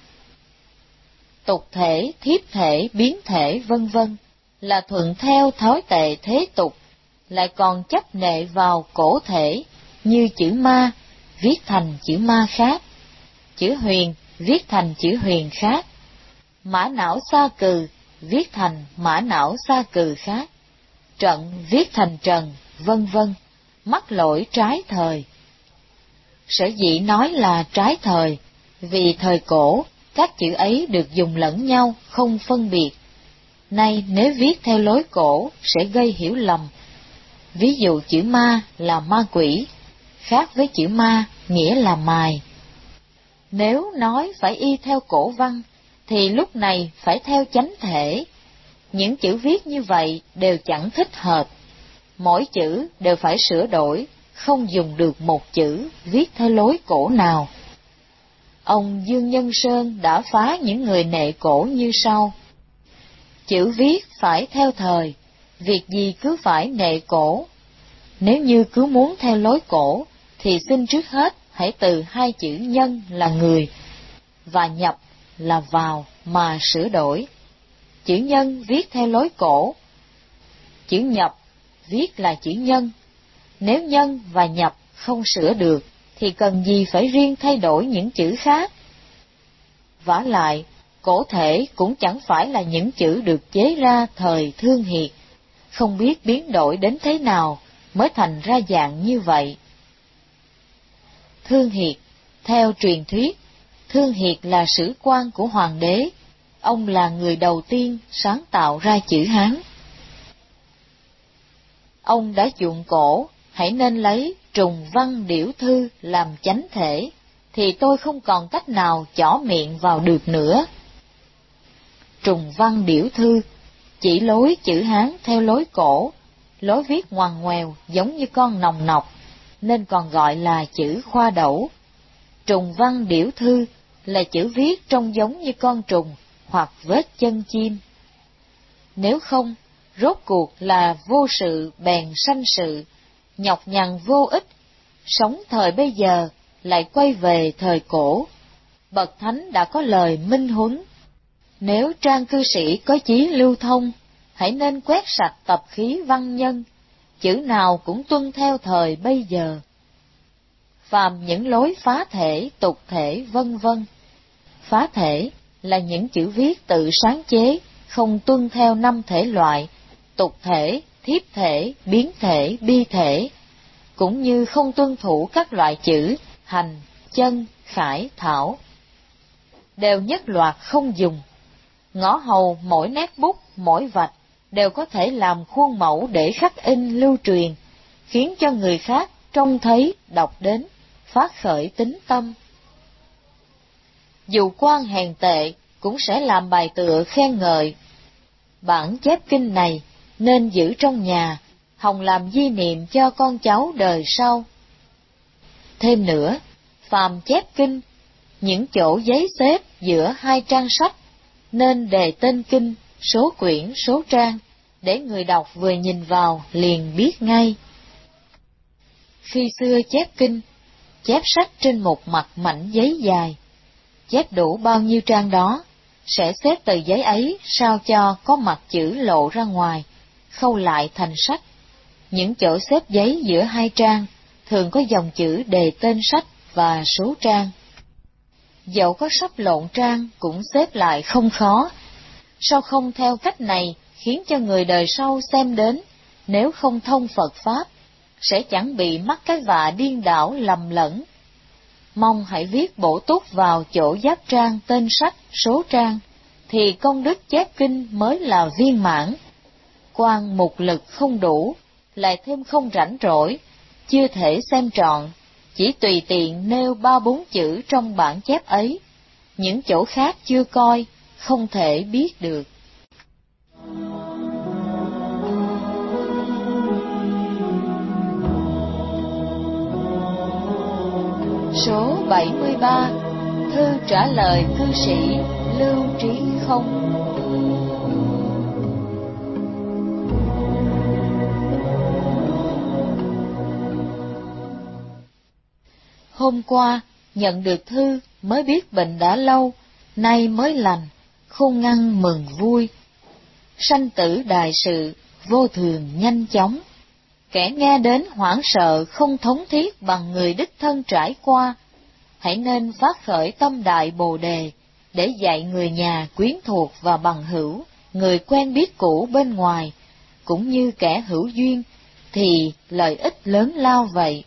Tục thể, thiếp thể, biến thể vân vân là thuận theo thói tệ thế tục, lại còn chấp nệ vào cổ thể, như chữ ma viết thành chữ ma khác, chữ huyền viết thành chữ huyền khác, mã não sa cừ viết thành mã não sa cừ khác, trận viết thành trần, vân vân, mắc lỗi trái thời. Sở dĩ nói là trái thời, vì thời cổ các chữ ấy được dùng lẫn nhau, không phân biệt. Nay nếu viết theo lối cổ sẽ gây hiểu lầm. Ví dụ chữ ma là ma quỷ, khác với chữ ma nghĩa là mài. Nếu nói phải y theo cổ văn, thì lúc này phải theo chánh thể. Những chữ viết như vậy đều chẳng thích hợp. Mỗi chữ đều phải sửa đổi, không dùng được một chữ viết theo lối cổ nào. Ông Dương Nhân Sơn đã phá những người nệ cổ như sau. Chữ viết phải theo thời, việc gì cứ phải nệ cổ. Nếu như cứ muốn theo lối cổ, thì xin trước hết hãy từ hai chữ nhân là người, và nhập là vào mà sửa đổi. Chữ nhân viết theo lối cổ, chữ nhập viết là chữ nhân. Nếu nhân và nhập không sửa được, thì cần gì phải riêng thay đổi những chữ khác. Vả lại, cổ thể cũng chẳng phải là những chữ được chế ra thời Thương Hiệt, không biết biến đổi đến thế nào mới thành ra dạng như vậy. Thương Hiệt, theo truyền thuyết, Thương Hiệt là sử quan của hoàng đế, ông là người đầu tiên sáng tạo ra chữ Hán. Ông đã chuộng cổ, hãy nên lấy trùng văn điểu thư làm chánh thể, thì tôi không còn cách nào chỏ miệng vào được nữa. Trùng văn điểu thư chỉ lối chữ Hán theo lối cổ, lối viết ngoằn ngoèo giống như con nòng nọc, nên còn gọi là chữ khoa đẩu. Trùng văn điểu thư là chữ viết trông giống như con trùng hoặc vết chân chim. Nếu không, rốt cuộc là vô sự bèn sanh sự, nhọc nhằn vô ích, sống thời bây giờ lại quay về thời cổ. Bậc thánh đã có lời minh huấn. Nếu trang cư sĩ có chí lưu thông, hãy nên quét sạch tập khí văn nhân, chữ nào cũng tuân theo thời bây giờ. Phàm những lối phá thể, tục thể, vân vân. Phá thể là những chữ viết tự sáng chế, không tuân theo năm thể loại, tục thể, thiếp thể, biến thể, bi thể, cũng như không tuân thủ các loại chữ hành, chân, khải, thảo. Đều nhất loạt không dùng. Ngõ hầu mỗi nét bút, mỗi vạch đều có thể làm khuôn mẫu để khắc in lưu truyền, khiến cho người khác trông thấy, đọc đến, phát khởi tính tâm. Dù quan hèn tệ cũng sẽ làm bài tựa khen ngợi. Bản chép kinh này nên giữ trong nhà, hòng làm di niệm cho con cháu đời sau. Thêm nữa, phàm chép kinh, những chỗ giấy xếp giữa hai trang sách nên đề tên kinh, số quyển, số trang, để người đọc vừa nhìn vào liền biết ngay. Khi xưa chép kinh, chép sách trên một mặt mảnh giấy dài, chép đủ bao nhiêu trang đó, sẽ xếp tờ giấy ấy sao cho có mặt chữ lộ ra ngoài, khâu lại thành sách. Những chỗ xếp giấy giữa hai trang thường có dòng chữ đề tên sách và số trang. Dẫu có sắp lộn trang cũng xếp lại không khó. Sao không theo cách này khiến cho người đời sau xem đến, nếu không thông Phật Pháp, sẽ chẳng bị mắc cái vạ điên đảo lầm lẫn. Mong hãy viết bổ túc vào chỗ giáp trang tên sách, số trang, thì công đức chép kinh mới là viên mãn. Quan mục lực không đủ, lại thêm không rảnh rỗi, chưa thể xem trọn, chỉ tùy tiện nêu ba bốn chữ trong bản chép ấy, những chỗ khác chưa coi, không thể biết được. Số bảy mươi ba. Thư trả lời cư sĩ Lưu Trí Không. Hôm qua, Nhận được thư mới biết bệnh đã lâu, nay mới lành, khôn ngăn mừng vui. Sanh tử đại sự, vô thường nhanh chóng. Kẻ nghe đến hoảng sợ không thống thiết bằng người đích thân trải qua. Hãy nên phát khởi tâm đại Bồ Đề, để dạy người nhà quyến thuộc và bằng hữu, người quen biết cũ bên ngoài, cũng như kẻ hữu duyên, thì lợi ích lớn lao vậy.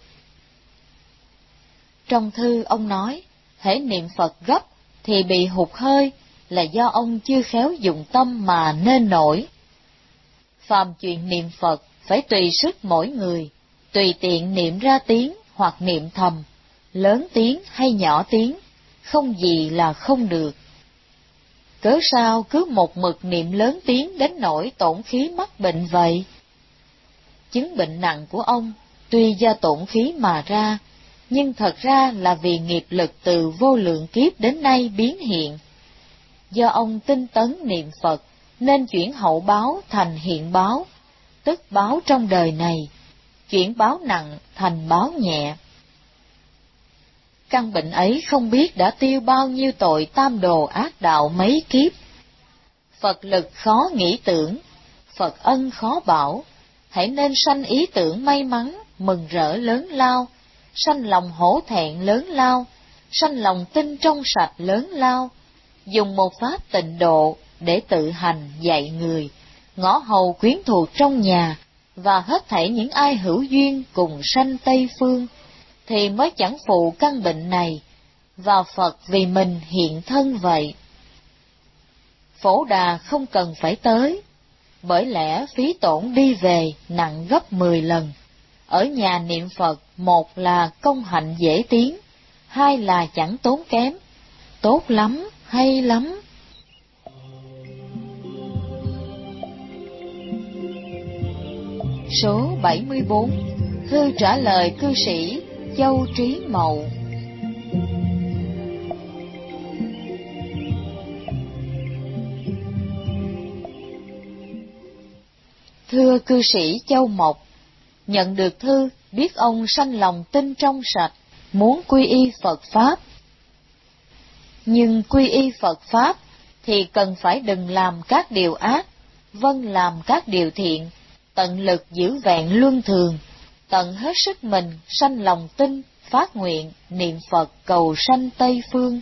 Trong thư ông nói, hễ niệm Phật gấp thì bị hụt hơi, là do ông chưa khéo dụng tâm mà nên nổi. Phàm chuyện niệm Phật phải tùy sức mỗi người, tùy tiện niệm ra tiếng hoặc niệm thầm, lớn tiếng hay nhỏ tiếng, không gì là không được. Cớ sao cứ một mực niệm lớn tiếng đến nỗi tổn khí mắc bệnh vậy? Chứng bệnh nặng của ông tuy do tổn khí mà ra, nhưng thật ra là vì nghiệp lực từ vô lượng kiếp đến nay biến hiện. Do ông tinh tấn niệm Phật nên chuyển hậu báo thành hiện báo, tức báo trong đời này, chuyển báo nặng thành báo nhẹ. Căn bệnh ấy không biết đã tiêu bao nhiêu tội tam đồ ác đạo mấy kiếp. Phật lực khó nghĩ tưởng, Phật ân khó bảo, hãy nên sanh ý tưởng may mắn, mừng rỡ lớn lao, sanh lòng hổ thẹn lớn lao, sanh lòng tin trong sạch lớn lao, dùng một pháp tịnh độ để tự hành dạy người, ngõ hầu quyến thuộc trong nhà, và hết thảy những ai hữu duyên cùng sanh Tây Phương, thì mới chẳng phụ căn bệnh này, và Phật vì mình hiện thân vậy. Phổ Đà không cần phải tới, bởi lẽ phí tổn đi về nặng gấp mười lần. Ở nhà niệm Phật, một là công hạnh dễ tiến, hai là chẳng tốn kém, tốt lắm, hay lắm. Số bảy mươi bốn. Thư trả lời cư sĩ Châu Trí Mậu. Thưa cư sĩ Châu Mộc, nhận được thư biết ông sanh lòng tin trong sạch, muốn quy y Phật Pháp. Nhưng quy y Phật Pháp thì cần phải đừng làm các điều ác, vâng làm các điều thiện, tận lực giữ vẹn luân thường, tận hết sức mình sanh lòng tin, phát nguyện, niệm Phật cầu sanh Tây Phương.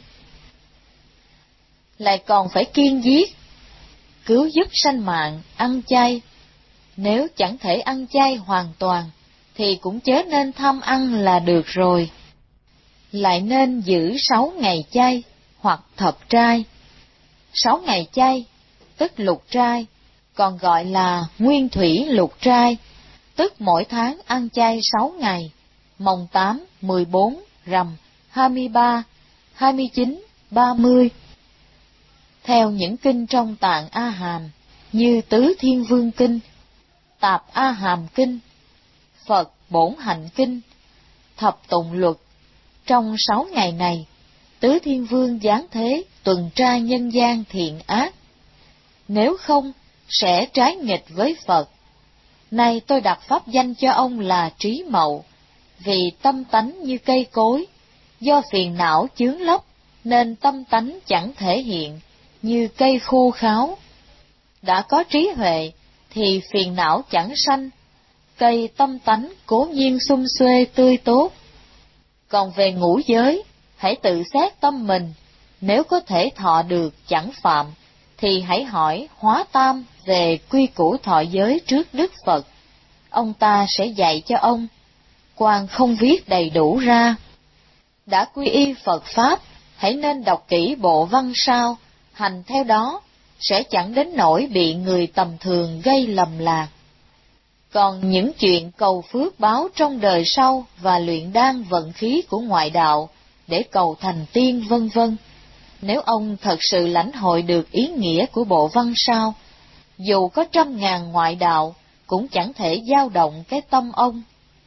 Lại còn phải kiêng giết, cứu giúp sanh mạng, ăn chay. Nếu chẳng thể ăn chay hoàn toàn, thì cũng chớ nên tham ăn là được rồi. Lại nên giữ sáu ngày chay, hoặc thập trai. Sáu ngày chay, tức lục trai, còn gọi là nguyên thủy lục trai, tức mỗi tháng ăn chay sáu ngày, mồng tám, mười bốn, rằm, hai mươi ba, hai mươi chín, ba mươi. Theo những kinh trong Tạng A Hàm, như Tứ Thiên Vương Kinh, Tạp A Hàm Kinh, Phật Bổn Hạnh Kinh, Thập Tụng Luật, trong sáu ngày này, Tứ Thiên Vương giáng thế tuần tra nhân gian thiện ác. Nếu không, sẽ trái nghịch với Phật. Nay tôi đặt pháp danh cho ông là Trí Mậu, vì tâm tánh như cây cối, do phiền não chướng lấp, nên tâm tánh chẳng thể hiện, như cây khô kháo. Đã có trí huệ, thì phiền não chẳng sanh, cây tâm tánh cố nhiên sum xuê tươi tốt. Còn về ngũ giới, hãy tự xét tâm mình, nếu có thể thọ được chẳng phạm, thì hãy hỏi Hóa Tam về quy củ thọ giới trước Đức Phật. Ông ta sẽ dạy cho ông. Quan không viết đầy đủ ra. Đã quy y Phật Pháp, hãy nên đọc kỹ bộ văn sao, hành theo đó, sẽ chẳng đến nỗi bị người tầm thường gây lầm lạc. Còn những chuyện cầu phước báo trong đời sau và luyện đan vận khí của ngoại đạo để cầu thành tiên vân vân, nếu ông thật sự lãnh hội được ý nghĩa của bộ văn sao, dù có trăm ngàn ngoại đạo cũng chẳng thể dao động cái tâm ông.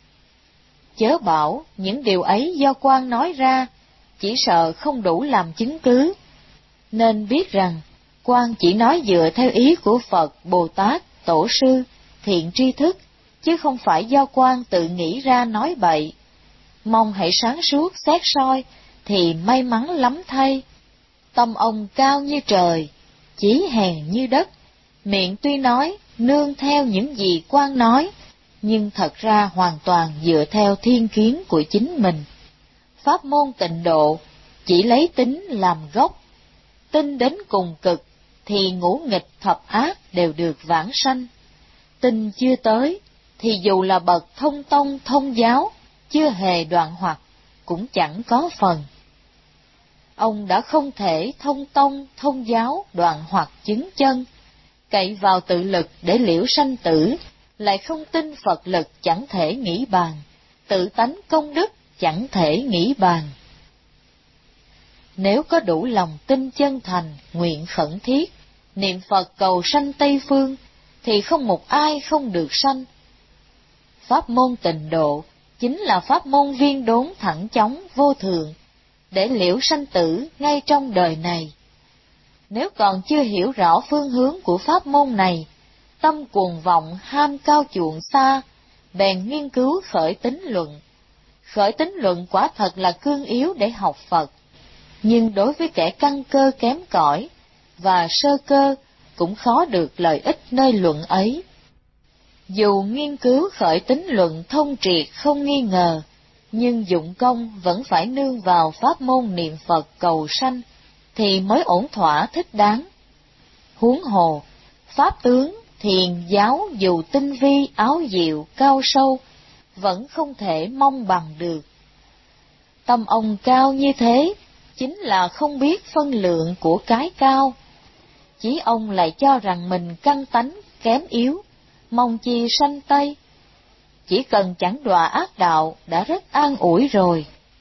Chớ bảo những điều ấy do quan nói ra, chỉ sợ không đủ làm chứng cứ. Nên biết rằng, quan chỉ nói dựa theo ý của Phật, Bồ Tát, Tổ sư, thiện tri thức, chứ không phải do quan tự nghĩ ra nói bậy. Mong hãy sáng suốt xét soi, thì may mắn lắm thay. Tâm ông cao như trời, chí hèn như đất, miệng tuy nói nương theo những gì quan nói, nhưng thật ra hoàn toàn dựa theo thiên kiến của chính mình. Pháp môn tịnh độ chỉ lấy tính làm gốc, tin đến cùng cực thì ngũ nghịch thập ác đều được vãng sanh. Tin chưa tới thì dù là bậc thông tông thông giáo, chưa hề đoạn hoặc, cũng chẳng có phần. Ông đã không thể thông tông thông giáo đoạn hoặc chứng chân, cậy vào tự lực để liễu sanh tử, lại không tin Phật lực chẳng thể nghĩ bàn, tự tánh công đức chẳng thể nghĩ bàn. Nếu có đủ lòng tin chân thành, nguyện khẩn thiết, niệm Phật cầu sanh Tây Phương, thì không một ai không được sanh. Pháp môn tịnh độ chính là pháp môn viên đốn thẳng chóng vô thượng, để liễu sanh tử ngay trong đời này. Nếu còn chưa hiểu rõ phương hướng của pháp môn này, tâm cuồng vọng ham cao chuộng xa, bèn nghiên cứu khởi tín luận. Khởi tín luận quả thật là cương yếu để học Phật, nhưng đối với kẻ căn cơ kém cỏi và sơ cơ cũng khó được lợi ích nơi luận ấy. Dù nghiên cứu khởi tín luận thông triệt không nghi ngờ, nhưng dụng công vẫn phải nương vào pháp môn niệm Phật cầu sanh, thì mới ổn thỏa thích đáng. Huống hồ, pháp tướng, thiền giáo dù tinh vi, áo diệu, cao sâu, vẫn không thể mong bằng được. Tâm ông cao như thế, chính là không biết phân lượng của cái cao. Chí ông lại cho rằng mình căn tánh kém yếu, mong chi sanh Tây. Chỉ cần chẳng đọa ác đạo đã rất an ủi rồi.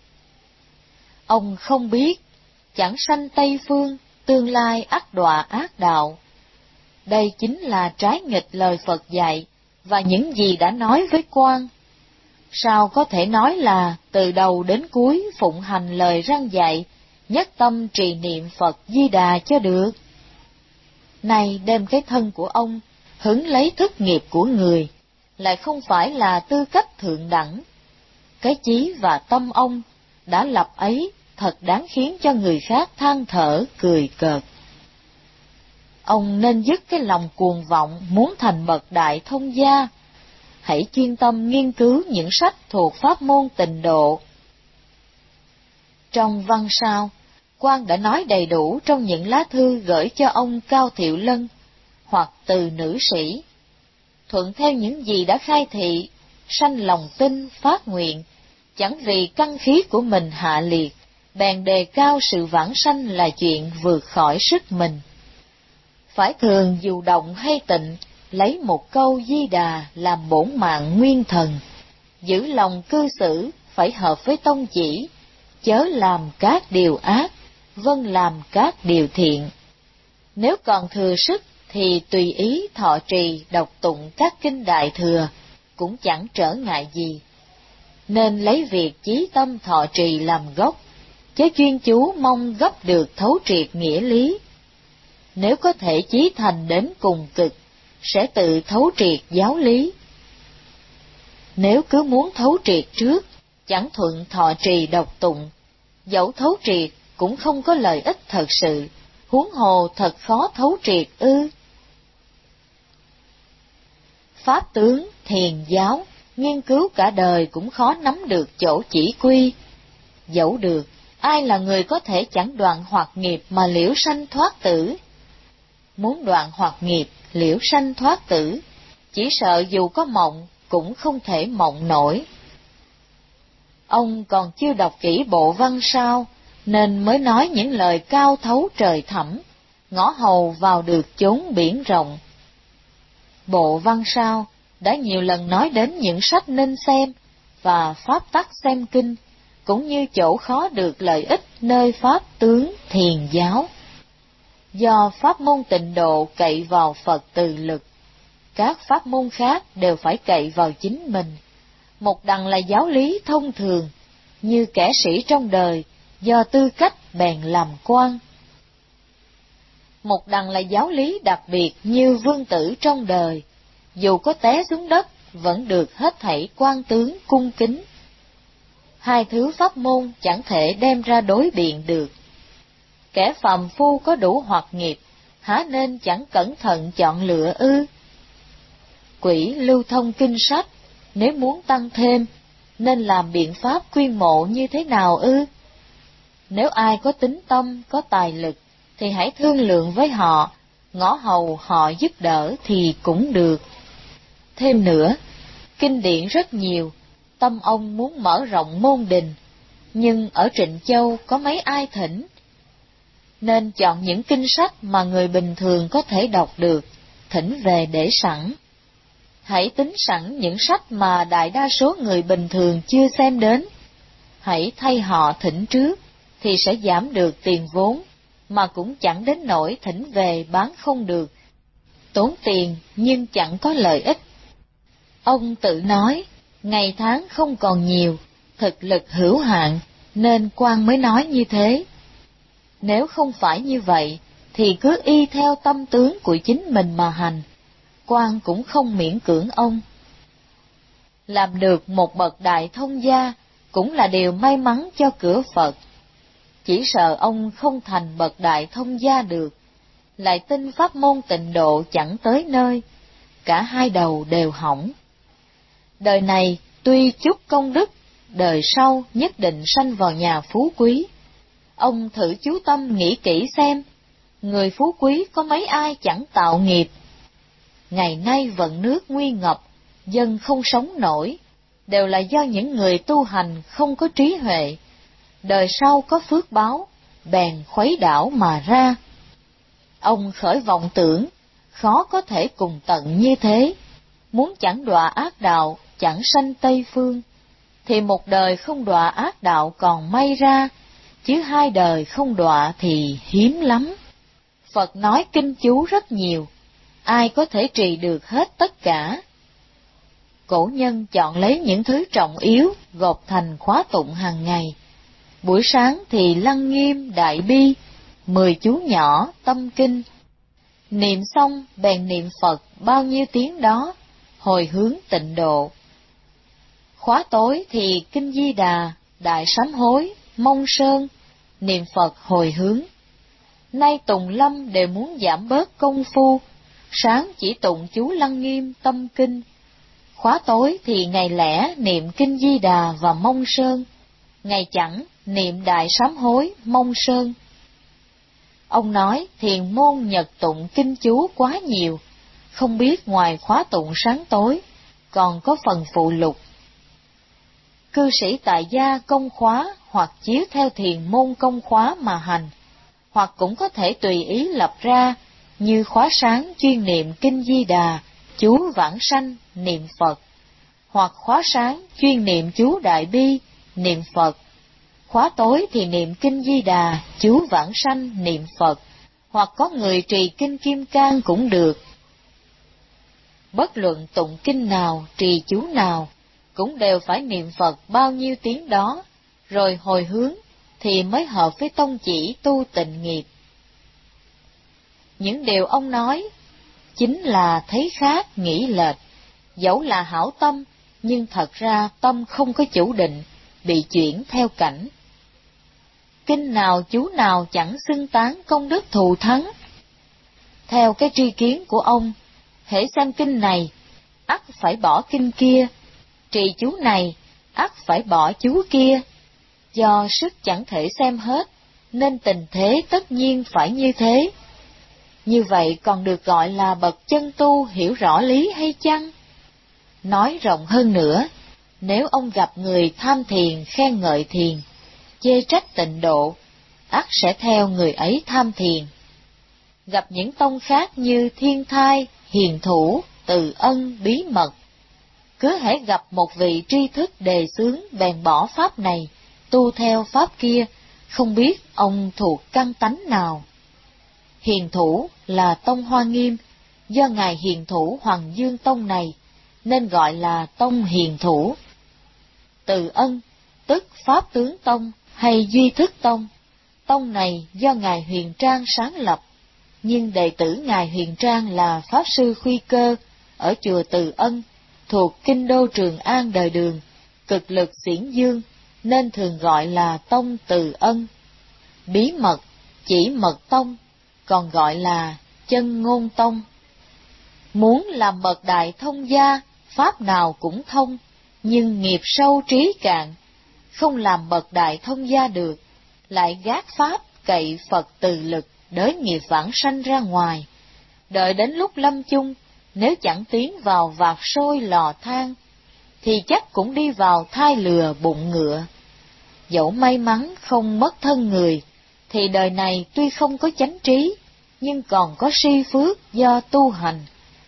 Ông không biết, chẳng sanh Tây Phương, tương lai ắt đọa ác đạo. Đây chính là trái nghịch lời Phật dạy, và những gì đã nói với Quan. Sao có thể nói là từ đầu đến cuối phụng hành lời răn dạy, nhất tâm trì niệm Phật Di Đà cho được? Này đem cái thân của ông, hứng lấy thức nghiệp của người, lại không phải là tư cách thượng đẳng. Cái chí và tâm ông đã lập ấy thật đáng khiến cho người khác than thở cười cợt. Ông nên dứt cái lòng cuồng vọng muốn thành bậc đại thông gia, hãy chuyên tâm nghiên cứu những sách thuộc pháp môn tịnh độ. Trong văn sau, Quan đã nói đầy đủ trong những lá thư gửi cho ông Cao Thiệu Lân, hoặc từ nữ sĩ. Thuận theo những gì đã khai thị, sanh lòng tin phát nguyện, chẳng vì căn khí của mình hạ liệt, bèn đề cao sự vãng sanh là chuyện vượt khỏi sức mình. Phải thường dù động hay tịnh, lấy một câu Di Đà làm bổn mạng nguyên thần, giữ lòng cư xử phải hợp với tông chỉ, chớ làm các điều ác, vâng làm các điều thiện. Nếu còn thừa sức thì tùy ý thọ trì đọc tụng các kinh đại thừa, cũng chẳng trở ngại gì. Nên lấy việc chí tâm thọ trì làm gốc, chớ chuyên chú mong gấp được thấu triệt nghĩa lý. Nếu có thể chí thành đến cùng cực, sẽ tự thấu triệt giáo lý. Nếu cứ muốn thấu triệt trước, chẳng thuận thọ trì đọc tụng, dẫu thấu triệt cũng không có lợi ích thật sự, huống hồ thật khó thấu triệt ư. Pháp tướng, thiền giáo, nghiên cứu cả đời cũng khó nắm được chỗ chỉ quy. Dẫu được, ai là người có thể chẳng đoạn hoặc nghiệp mà liễu sanh thoát tử? Muốn đoạn hoặc nghiệp, liễu sanh thoát tử, chỉ sợ dù có mộng, cũng không thể mộng nổi. Ông còn chưa đọc kỹ bộ văn sao, nên mới nói những lời cao thấu trời thẳm, ngõ hầu vào được chốn biển rộng. Bộ văn sao đã nhiều lần nói đến những sách nên xem, và pháp tắc xem kinh, cũng như chỗ khó được lợi ích nơi pháp tướng thiền giáo. Do pháp môn tịnh độ cậy vào Phật từ lực, các pháp môn khác đều phải cậy vào chính mình. Một đằng là giáo lý thông thường, như kẻ sĩ trong đời, do tư cách bèn làm quan. Một đằng là giáo lý đặc biệt như vương tử trong đời, dù có té xuống đất vẫn được hết thảy quan tướng cung kính. hai thứ pháp môn chẳng thể đem ra đối biện được. Kẻ phàm phu có đủ hoặc nghiệp, há nên chẳng cẩn thận chọn lựa ư? Quỹ lưu thông kinh sách, nếu muốn tăng thêm, nên làm biện pháp quyên mộ như thế nào ư? Nếu ai có tín tâm, có tài lực, thì hãy thương lượng với họ, ngõ hầu họ giúp đỡ thì cũng được. Thêm nữa, kinh điển rất nhiều, tâm ông muốn mở rộng môn đình, nhưng ở Trịnh Châu có mấy ai thỉnh, nên chọn những kinh sách mà người bình thường có thể đọc được, thỉnh về để sẵn. Hãy tính sẵn những sách mà đại đa số người bình thường chưa xem đến. Hãy thay họ thỉnh trước, thì sẽ giảm được tiền vốn, mà cũng chẳng đến nỗi thỉnh về bán không được. Tốn tiền nhưng chẳng có lợi ích. Ông tự nói, ngày tháng không còn nhiều, thực lực hữu hạn, nên quan mới nói như thế. Nếu không phải như vậy, thì cứ y theo tâm tướng của chính mình mà hành, quan cũng không miễn cưỡng ông. Làm được một bậc đại thông gia cũng là điều may mắn cho cửa Phật. Chỉ sợ ông không thành bậc đại thông gia được, lại tin pháp môn tịnh độ chẳng tới nơi, cả hai đầu đều hỏng. Đời này tuy chút công đức, đời sau nhất định sanh vào nhà phú quý. Ông thử chú tâm nghĩ kỹ xem, người phú quý có mấy ai chẳng tạo nghiệp. Ngày nay vận nước nguy ngập, dân không sống nổi, đều là do những người tu hành không có trí huệ. Đời sau có phước báo, bèn khuấy đảo mà ra. Ông khởi vọng tưởng, khó có thể cùng tận như thế. Muốn chẳng đọa ác đạo, chẳng sanh Tây Phương, thì một đời không đọa ác đạo còn may ra, chứ hai đời không đọa thì hiếm lắm. Phật nói kinh chú rất nhiều, ai có thể trì được hết tất cả. Cổ nhân chọn lấy những thứ trọng yếu, gộp thành khóa tụng hàng ngày. Buổi sáng thì Lăng Nghiêm, Đại Bi, mười chú nhỏ, tâm kinh. Niệm xong bèn niệm Phật bao nhiêu tiếng đó, hồi hướng tịnh độ. Khóa tối thì Kinh Di Đà, Đại Sám Hối, Mông Sơn, niệm Phật hồi hướng. Nay tùng lâm đều muốn giảm bớt công phu, sáng chỉ tụng chú Lăng Nghiêm, tâm kinh. Khóa tối thì ngày lẻ niệm Kinh Di Đà và Mông Sơn, ngày chẳng niệm Đại Sám Hối, Mông Sơn. Ông nói thiền môn nhật tụng kinh chú quá nhiều, không biết ngoài khóa tụng sáng tối, còn có phần phụ lục. Cư sĩ tại gia công khóa hoặc chiếu theo thiền môn công khóa mà hành, hoặc cũng có thể tùy ý lập ra, như khóa sáng chuyên niệm Kinh Di Đà, chú vãng sanh, niệm Phật, hoặc khóa sáng chuyên niệm chú Đại Bi, niệm Phật, khóa tối thì niệm Kinh Di Đà, chú vãng sanh, niệm Phật, hoặc có người trì Kinh Kim Cang cũng được. Bất luận tụng kinh nào, trì chú nào, cũng đều phải niệm Phật bao nhiêu tiếng đó, rồi hồi hướng, thì mới hợp với tông chỉ tu tịnh nghiệp. Những điều ông nói, chính là thấy khác, nghĩ lệch, dẫu là hảo tâm, nhưng thật ra tâm không có chủ định, bị chuyển theo cảnh. Kinh nào chú nào chẳng xưng tán công đức thù thắng. Theo cái tri kiến của ông, hễ xem kinh này, ắt phải bỏ kinh kia, trì chú này, ắt phải bỏ chú kia. Do sức chẳng thể xem hết, nên tình thế tất nhiên phải như thế. Như vậy còn được gọi là bậc chân tu hiểu rõ lý hay chăng? Nói rộng hơn nữa, nếu ông gặp người tham thiền khen ngợi thiền, chê trách tịnh độ, ắt sẽ theo người ấy tham thiền. Gặp những tông khác như Thiên Thai, Hiền Thủ, Từ Ân, Bí Mật, cứ hễ gặp một vị tri thức đề xướng bèn bỏ pháp này, tu theo pháp kia, không biết ông thuộc căn tánh nào. Hiền Thủ là tông Hoa Nghiêm, do ngài Hiền Thủ Hoàng Dương tông này, nên gọi là tông Hiền Thủ. Từ Ân, tức Pháp Tướng Tông hay Duy Thức Tông, tông này do ngài Huyền Trang sáng lập, nhưng đệ tử ngài Huyền Trang là Pháp Sư Khuy Cơ, ở chùa Từ Ân, thuộc kinh đô Trường An đời Đường, cực lực xiển dương, nên thường gọi là tông từ ân. Bí mật chỉ mật tông, còn gọi là chân ngôn tông. Muốn làm bậc đại thông gia, pháp nào cũng thông, nhưng nghiệp sâu trí cạn, không làm bậc đại thông gia được, lại gác pháp cậy Phật từ lực, đới nghiệp vãng sanh ra ngoài. Đợi đến lúc lâm chung, nếu chẳng tiến vào vạc sôi lò than, thì chắc cũng đi vào thai lừa bụng ngựa. Dẫu may mắn không mất thân người, thì đời này tuy không có chánh trí, nhưng còn có si phước do tu hành.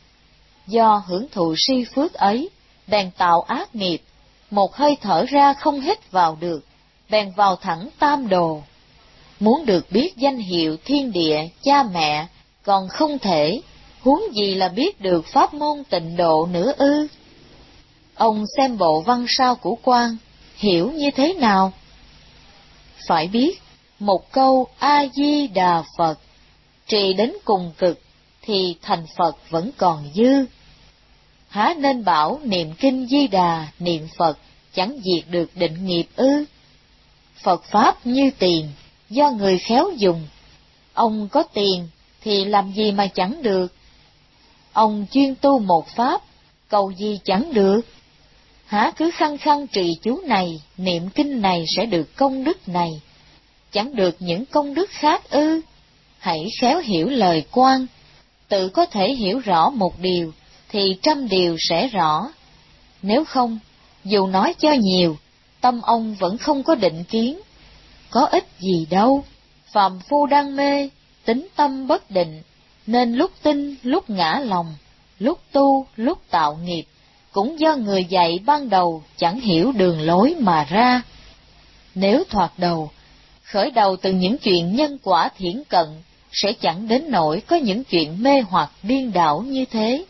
Do hưởng thụ si phước ấy, bèn tạo ác nghiệp, một hơi thở ra không hít vào được, bèn vào thẳng tam đồ. Muốn được biết danh hiệu thiên địa, cha mẹ, còn không thể, huống gì là biết được pháp môn tịnh độ nữa ư? Ông xem bộ văn sao của Quan, hiểu như thế nào? Phải biết, một câu A-di-đà Phật, trì đến cùng cực, thì thành Phật vẫn còn dư. Há nên bảo niệm kinh Di Đà, niệm Phật, chẳng diệt được định nghiệp ư? Phật Pháp như tiền, do người khéo dùng. Ông có tiền, thì làm gì mà chẳng được? Ông chuyên tu một Pháp, cầu gì chẳng được? Hả cứ khăng khăng trì chú này, niệm kinh này sẽ được công đức này, chẳng được những công đức khác ư? Hãy khéo hiểu lời Quan, tự có thể hiểu rõ một điều, thì trăm điều sẽ rõ. Nếu không, dù nói cho nhiều, tâm ông vẫn không có định kiến. Có ích gì đâu, phàm phu đang mê, tính tâm bất định, nên lúc tin lúc ngã lòng, lúc tu lúc tạo nghiệp, cũng do người dạy ban đầu chẳng hiểu đường lối mà ra. Nếu thoạt đầu, khởi đầu từ những chuyện nhân quả thiển cận, sẽ chẳng đến nỗi có những chuyện mê hoặc điên đảo như thế.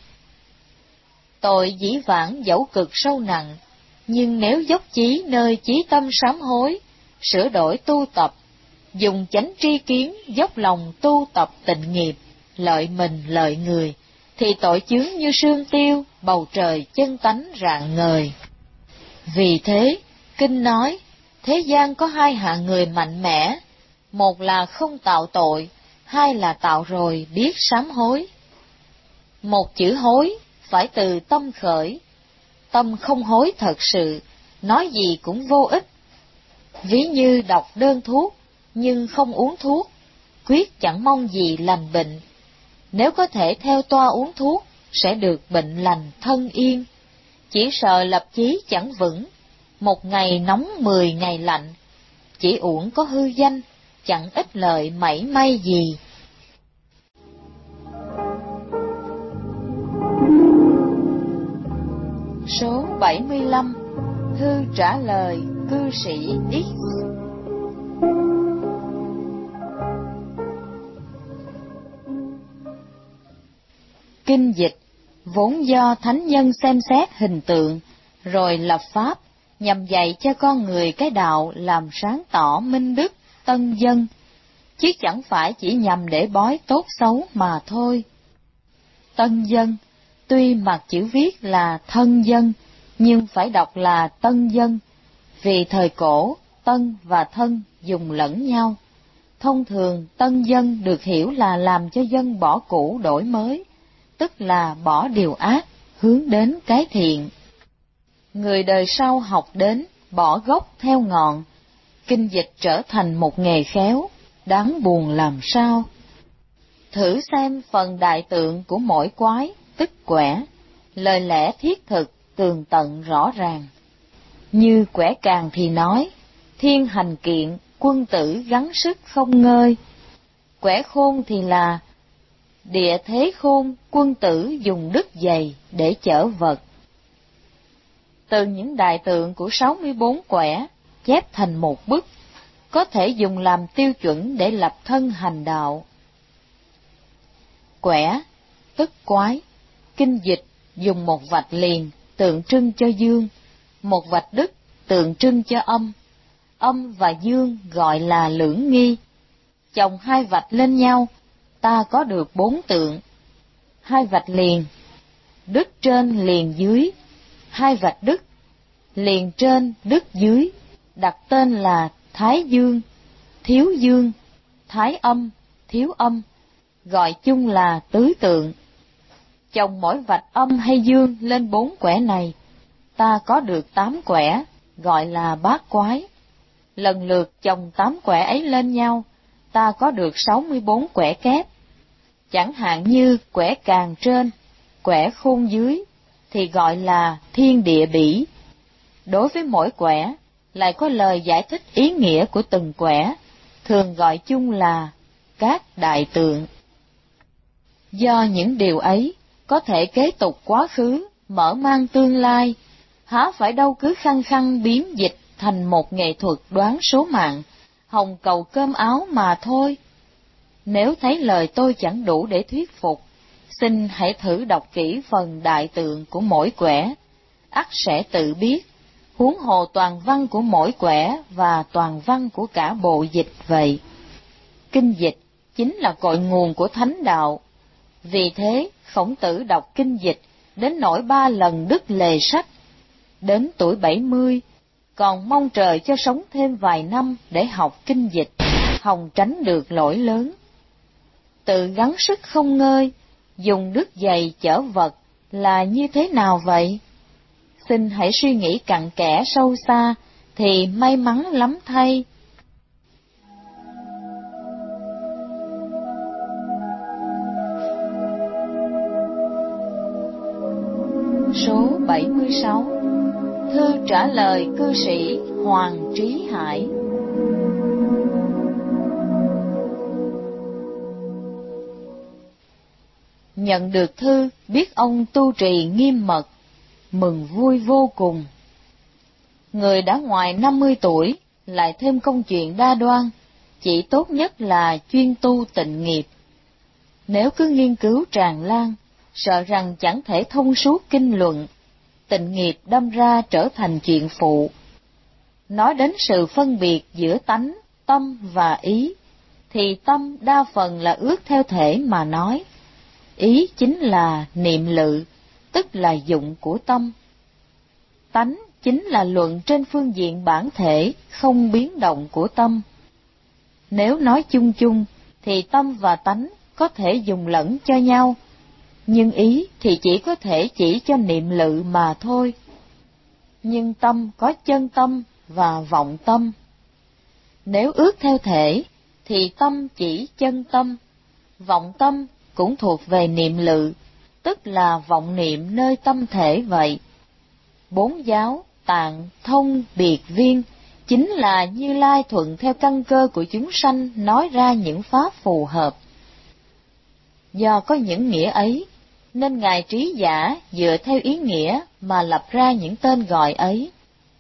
Tội dĩ vãng dẫu cực sâu nặng, nhưng nếu dốc chí nơi chí tâm sám hối, sửa đổi tu tập, dùng chánh tri kiến dốc lòng tu tập tịnh nghiệp, lợi mình lợi người, thì tội chướng như sương tiêu, bầu trời chân tánh rạng ngời. Vì thế, Kinh nói, thế gian có hai hạng người mạnh mẽ, một là không tạo tội, hai là tạo rồi biết sám hối. Một chữ hối phải từ tâm khởi, tâm không hối thật sự, nói gì cũng vô ích. Ví như đọc đơn thuốc, nhưng không uống thuốc, quyết chẳng mong gì lành bệnh. Nếu có thể theo toa uống thuốc, sẽ được bệnh lành thân yên. Chỉ sợ lập chí chẳng vững, một ngày nóng mười ngày lạnh, chỉ uổng có hư danh, chẳng ích lợi mảy may gì. Số bảy mươi lăm. Thư trả lời cư sĩ X. Kinh dịch vốn do thánh nhân xem xét hình tượng, rồi lập pháp, nhằm dạy cho con người cái đạo làm sáng tỏ minh đức, tân dân, chứ chẳng phải chỉ nhằm để bói tốt xấu mà thôi. Tân dân, tuy mặt chữ viết là thân dân, nhưng phải đọc là tân dân, vì thời cổ, tân và thân dùng lẫn nhau. Thông thường, tân dân được hiểu là làm cho dân bỏ cũ đổi mới, tức là bỏ điều ác, hướng đến cái thiện. Người đời sau học đến, bỏ gốc theo ngọn, kinh dịch trở thành một nghề khéo, đáng buồn làm sao. Thử xem phần đại tượng của mỗi quái, tức quẻ, lời lẽ thiết thực, tường tận rõ ràng. Như quẻ càng thì nói, thiên hành kiện, quân tử gắng sức không ngơi. Quẻ khôn thì là, địa thế khôn, quân tử dùng đức dày để chở vật. Từ những đại tượng của sáu mươi bốn quẻ, chép thành một bức, có thể dùng làm tiêu chuẩn để lập thân hành đạo. Quẻ, tức quái, kinh dịch dùng một vạch liền, tượng trưng cho dương, một vạch đứt, tượng trưng cho âm. Âm và dương gọi là lưỡng nghi. Chồng hai vạch lên nhau, ta có được bốn tượng. Hai vạch liền, đứt trên liền dưới, hai vạch đứt, liền trên đứt dưới, đặt tên là Thái Dương, Thiếu Dương, Thái Âm, Thiếu Âm, gọi chung là tứ tượng. Chồng mỗi vạch âm hay dương lên bốn quẻ này, ta có được tám quẻ, gọi là bát quái. Lần lượt chồng tám quẻ ấy lên nhau, ta có được sáu mươi bốn quẻ kép. Chẳng hạn như quẻ càng trên, quẻ khôn dưới, thì gọi là thiên địa bỉ. Đối với mỗi quẻ, lại có lời giải thích ý nghĩa của từng quẻ, thường gọi chung là các đại tượng. Do những điều ấy có thể kế tục quá khứ, mở mang tương lai, há phải đâu cứ khăng khăng biến dịch thành một nghệ thuật đoán số mạng, hồng cầu cơm áo mà thôi. Nếu thấy lời tôi chẳng đủ để thuyết phục, xin hãy thử đọc kỹ phần đại tượng của mỗi quẻ, ắt sẽ tự biết, huống hồ toàn văn của mỗi quẻ và toàn văn của cả bộ dịch vậy. Kinh dịch chính là cội nguồn của thánh đạo. Vì thế, Khổng Tử đọc kinh dịch đến nỗi ba lần đứt lề sách. Đến tuổi bảy mươi, còn mong trời cho sống thêm vài năm để học kinh dịch, hòng tránh được lỗi lớn. Tự gắng sức không ngơi, dùng đứt giày chở vật là như thế nào vậy? Xin hãy suy nghĩ cặn kẽ sâu xa, thì may mắn lắm thay. Số bảy mươi sáu. Thư trả lời cư sĩ Hoàng Trí Hải. Nhận được thư biết ông tu trì nghiêm mật, mừng vui vô cùng. Người đã ngoài năm mươi tuổi, lại thêm công chuyện đa đoan, chỉ tốt nhất là chuyên tu tịnh nghiệp. Nếu cứ nghiên cứu tràn lan, sợ rằng chẳng thể thông suốt kinh luận, tịnh nghiệp đâm ra trở thành chuyện phụ. Nói đến sự phân biệt giữa tánh, tâm và ý, thì tâm đa phần là ước theo thể mà nói. Ý chính là niệm lự, tức là dụng của tâm. Tánh chính là luận trên phương diện bản thể, không biến động của tâm. Nếu nói chung chung, thì tâm và tánh có thể dùng lẫn cho nhau, nhưng ý thì chỉ có thể chỉ cho niệm lự mà thôi. Nhưng tâm có chân tâm và vọng tâm. Nếu ước theo thể, thì tâm chỉ chân tâm, vọng tâm cũng thuộc về niệm lự, tức là vọng niệm nơi tâm thể vậy. Bốn giáo, tạng, thông, biệt, viên, chính là Như Lai thuận theo căn cơ của chúng sanh nói ra những pháp phù hợp. Do có những nghĩa ấy, nên Ngài Trí Giả dựa theo ý nghĩa mà lập ra những tên gọi ấy.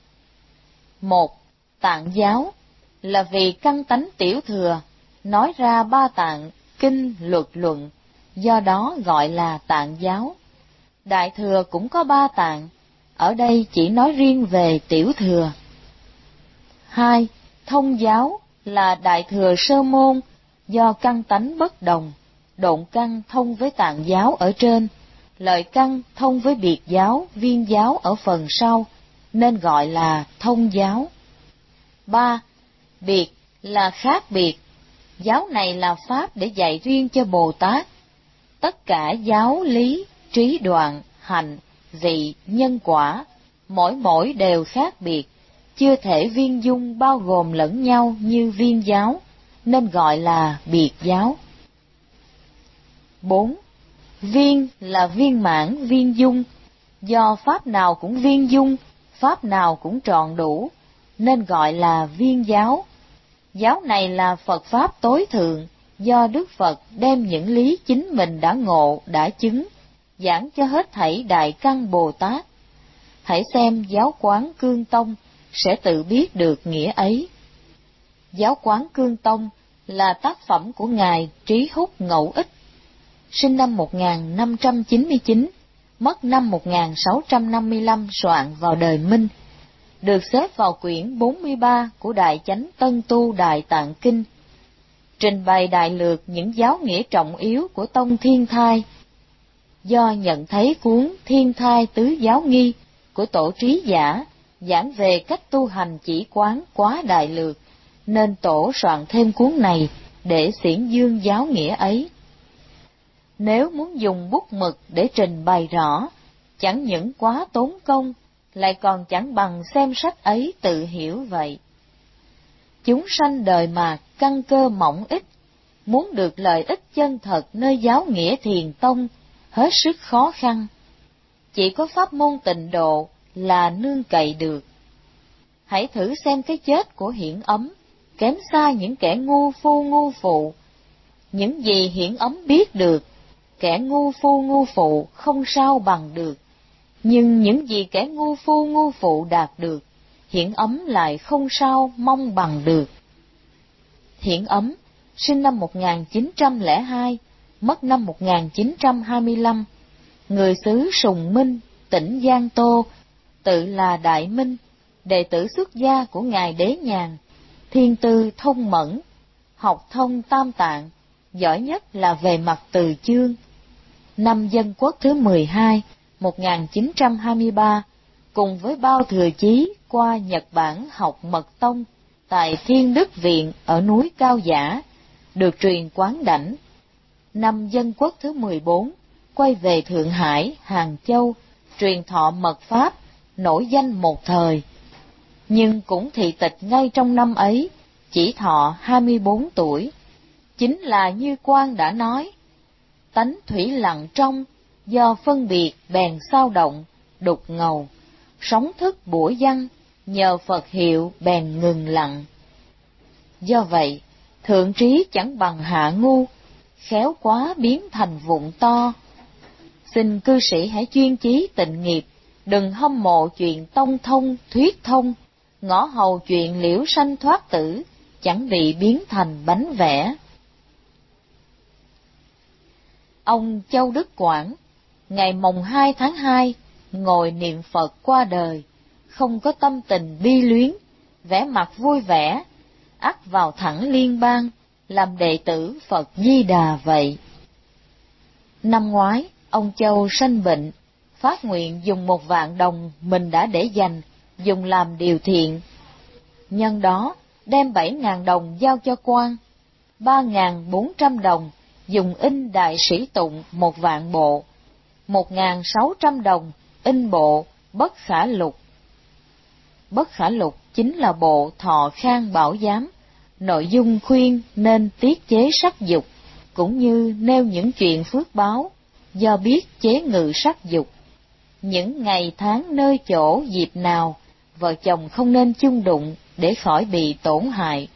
Một, tạng giáo, là vì căn tánh tiểu thừa, nói ra ba tạng, kinh, luật, luận, do đó gọi là tạng giáo. Đại thừa cũng có ba tạng, ở đây chỉ nói riêng về tiểu thừa. Hai, thông giáo, là đại thừa sơ môn, do căn tánh bất đồng, độn căn thông với tạng giáo ở trên, lợi căn thông với biệt giáo, viên giáo ở phần sau, nên gọi là thông giáo. Ba, biệt là khác biệt, giáo này là pháp để dạy riêng cho Bồ Tát. Tất cả giáo lý, trí đoạn, hành, vị, nhân quả, mỗi mỗi đều khác biệt, chưa thể viên dung bao gồm lẫn nhau như viên giáo, nên gọi là biệt giáo. Bốn, viên là viên mãn, viên dung, do pháp nào cũng viên dung, pháp nào cũng trọn đủ, nên gọi là viên giáo. Giáo này là Phật pháp tối thượng, do Đức Phật đem những lý chính mình đã ngộ, đã chứng, giảng cho hết thảy đại căn Bồ Tát. Hãy xem Giáo Quán Cương Tông, sẽ tự biết được nghĩa ấy. Giáo Quán Cương Tông là tác phẩm của Ngài Trí Húc Ngẫu Ích, sinh năm một nghìn năm trăm chín mươi chín, mất năm một nghìn sáu trăm năm mươi lăm, soạn vào đời Minh, được xếp vào quyển bốn mươi ba của Đại Chánh Tân Tu Đại Tạng Kinh, trình bày đại lược những giáo nghĩa trọng yếu của tông Thiên Thai. Do nhận thấy cuốn Thiên Thai Tứ Giáo Nghi của Tổ Trí Giả giảng về cách tu hành chỉ quán quá đại lược, nên tổ soạn thêm cuốn này để xiển dương giáo nghĩa ấy. Nếu muốn dùng bút mực để trình bày rõ, chẳng những quá tốn công, lại còn chẳng bằng xem sách ấy tự hiểu vậy. Chúng sanh đời mà căn cơ mỏng ít, muốn được lợi ích chân thật nơi giáo nghĩa Thiền tông hết sức khó khăn. Chỉ có pháp môn Tịnh độ là nương cậy được. Hãy thử xem cái chết của Hiển Ấm, kém xa những kẻ ngu phu ngu phụ. Những gì Hiển Ấm biết được, kẻ ngu phu ngu phụ không sao bằng được. Nhưng những gì kẻ ngu phu ngu phụ đạt được, Hiển Ấm lại không sao mong bằng được. Hiển Ấm sinh năm một nghìn chín trăm lẻ hai, mất năm một nghìn chín trăm hai mươi lăm, người xứ Sùng Minh, tỉnh Giang Tô, tự là Đại Minh, đệ tử xuất gia của Ngài Đế Nhàn, thiên tư thông mẫn, học thông tam tạng, giỏi nhất là về mặt từ chương. Năm Dân Quốc thứ mười hai, một nghìn chín trăm hai mươi ba, cùng với Bao Thừa Chí qua Nhật Bản học mật tông tại Thiên Đức Viện ở núi Cao Giả, được truyền quán đảnh. Năm Dân Quốc thứ mười bốn, quay về Thượng Hải, Hàng Châu, truyền thọ mật pháp, nổi danh một thời. Nhưng cũng thị tịch ngay trong năm ấy, chỉ thọ hai mươi bốn tuổi. Chính là như Quang đã nói, tánh thủy lặng trong, do phân biệt bèn sao động, đục ngầu, sóng thức bủa văng, nhờ Phật hiệu bèn ngừng lặng. Do vậy, thượng trí chẳng bằng hạ ngu, khéo quá biến thành vụn to. Xin cư sĩ hãy chuyên chí tịnh nghiệp, đừng hâm mộ chuyện tông thông, thuyết thông, ngõ hầu chuyện liễu sanh thoát tử, chẳng bị biến thành bánh vẽ. Ông Châu Đức Quảng, ngày mồng hai tháng hai, ngồi niệm Phật qua đời, không có tâm tình bi luyến, vẻ mặt vui vẻ, ắt vào thẳng liên bang, làm đệ tử Phật Di Đà vậy. Năm ngoái, ông Châu sanh bệnh, phát nguyện dùng một vạn đồng mình đã để dành, dùng làm điều thiện. Nhân đó, đem bảy ngàn đồng giao cho quan, ba ngàn bốn trăm đồng dùng in Đại Sĩ Tụng một vạn bộ, một ngàn sáu trăm đồng in bộ Bất Khả Lục. Bất Khả Lục chính là bộ Thọ Khang Bảo Giám, nội dung khuyên nên tiết chế sắc dục, cũng như nêu những chuyện phước báo, do biết chế ngự sắc dục. Những ngày tháng nơi chỗ dịp nào, vợ chồng không nên chung đụng để khỏi bị tổn hại.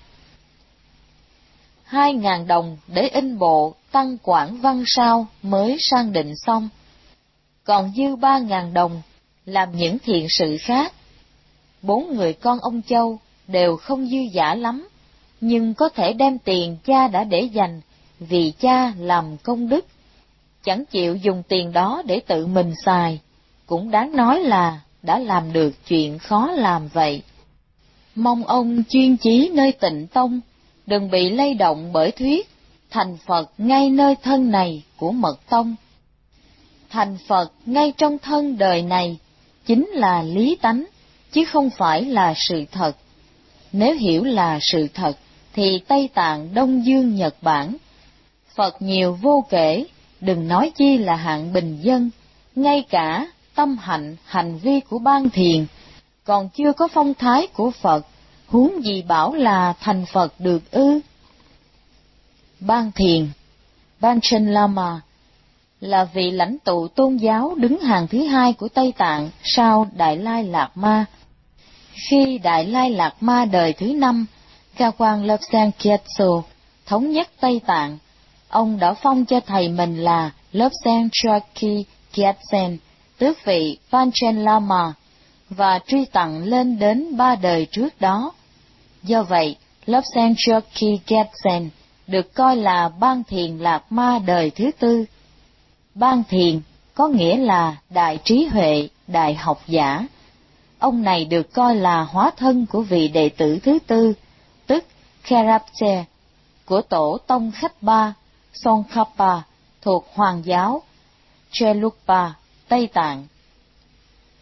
Hai ngàn đồng để in bộ Tăng Quảng Văn Sao mới sang định xong, còn dư ba ngàn đồng làm những thiện sự khác. Bốn người con ông Châu đều không dư dả lắm, nhưng có thể đem tiền cha đã để dành vì cha làm công đức, chẳng chịu dùng tiền đó để tự mình xài, cũng đáng nói là đã làm được chuyện khó làm vậy. Mong ông chuyên chí nơi Tịnh tông, đừng bị lay động bởi thuyết thành Phật ngay nơi thân này của Mật tông. Thành Phật ngay trong thân đời này chính là lý tánh, chứ không phải là sự thật. Nếu hiểu là sự thật, thì Tây Tạng, Đông Dương, Nhật Bản, Phật nhiều vô kể, đừng nói chi là hạng bình dân, ngay cả tâm hạnh, hành vi của Ban Thiền, còn chưa có phong thái của Phật, huống gì bảo là thành Phật được ư? Ban Thiền, Panchen Lama, là vị lãnh tụ tôn giáo đứng hàng thứ hai của Tây Tạng sau Đại Lai Lạt Ma. Khi Đại Lai Lạt Ma đời thứ năm, Ca Quan Lobsang Kyatso thống nhất Tây Tạng, ông đã phong cho thầy mình là Lobsang Chokyi Gyatsen, tước vị Panchen Lama, và truy tặng lên đến ba đời trước đó. Do vậy, Lobsang Chokyi Gyatsen được coi là Ban Thiền Lạt Ma đời thứ tư. Ban Thiền có nghĩa là đại trí huệ, đại học giả. Ông này được coi là hóa thân của vị đệ tử thứ tư, tức Kherapche, của tổ tông khách Ba, Tsongkhapa, thuộc Hoàng giáo Gelugpa, Tây Tạng.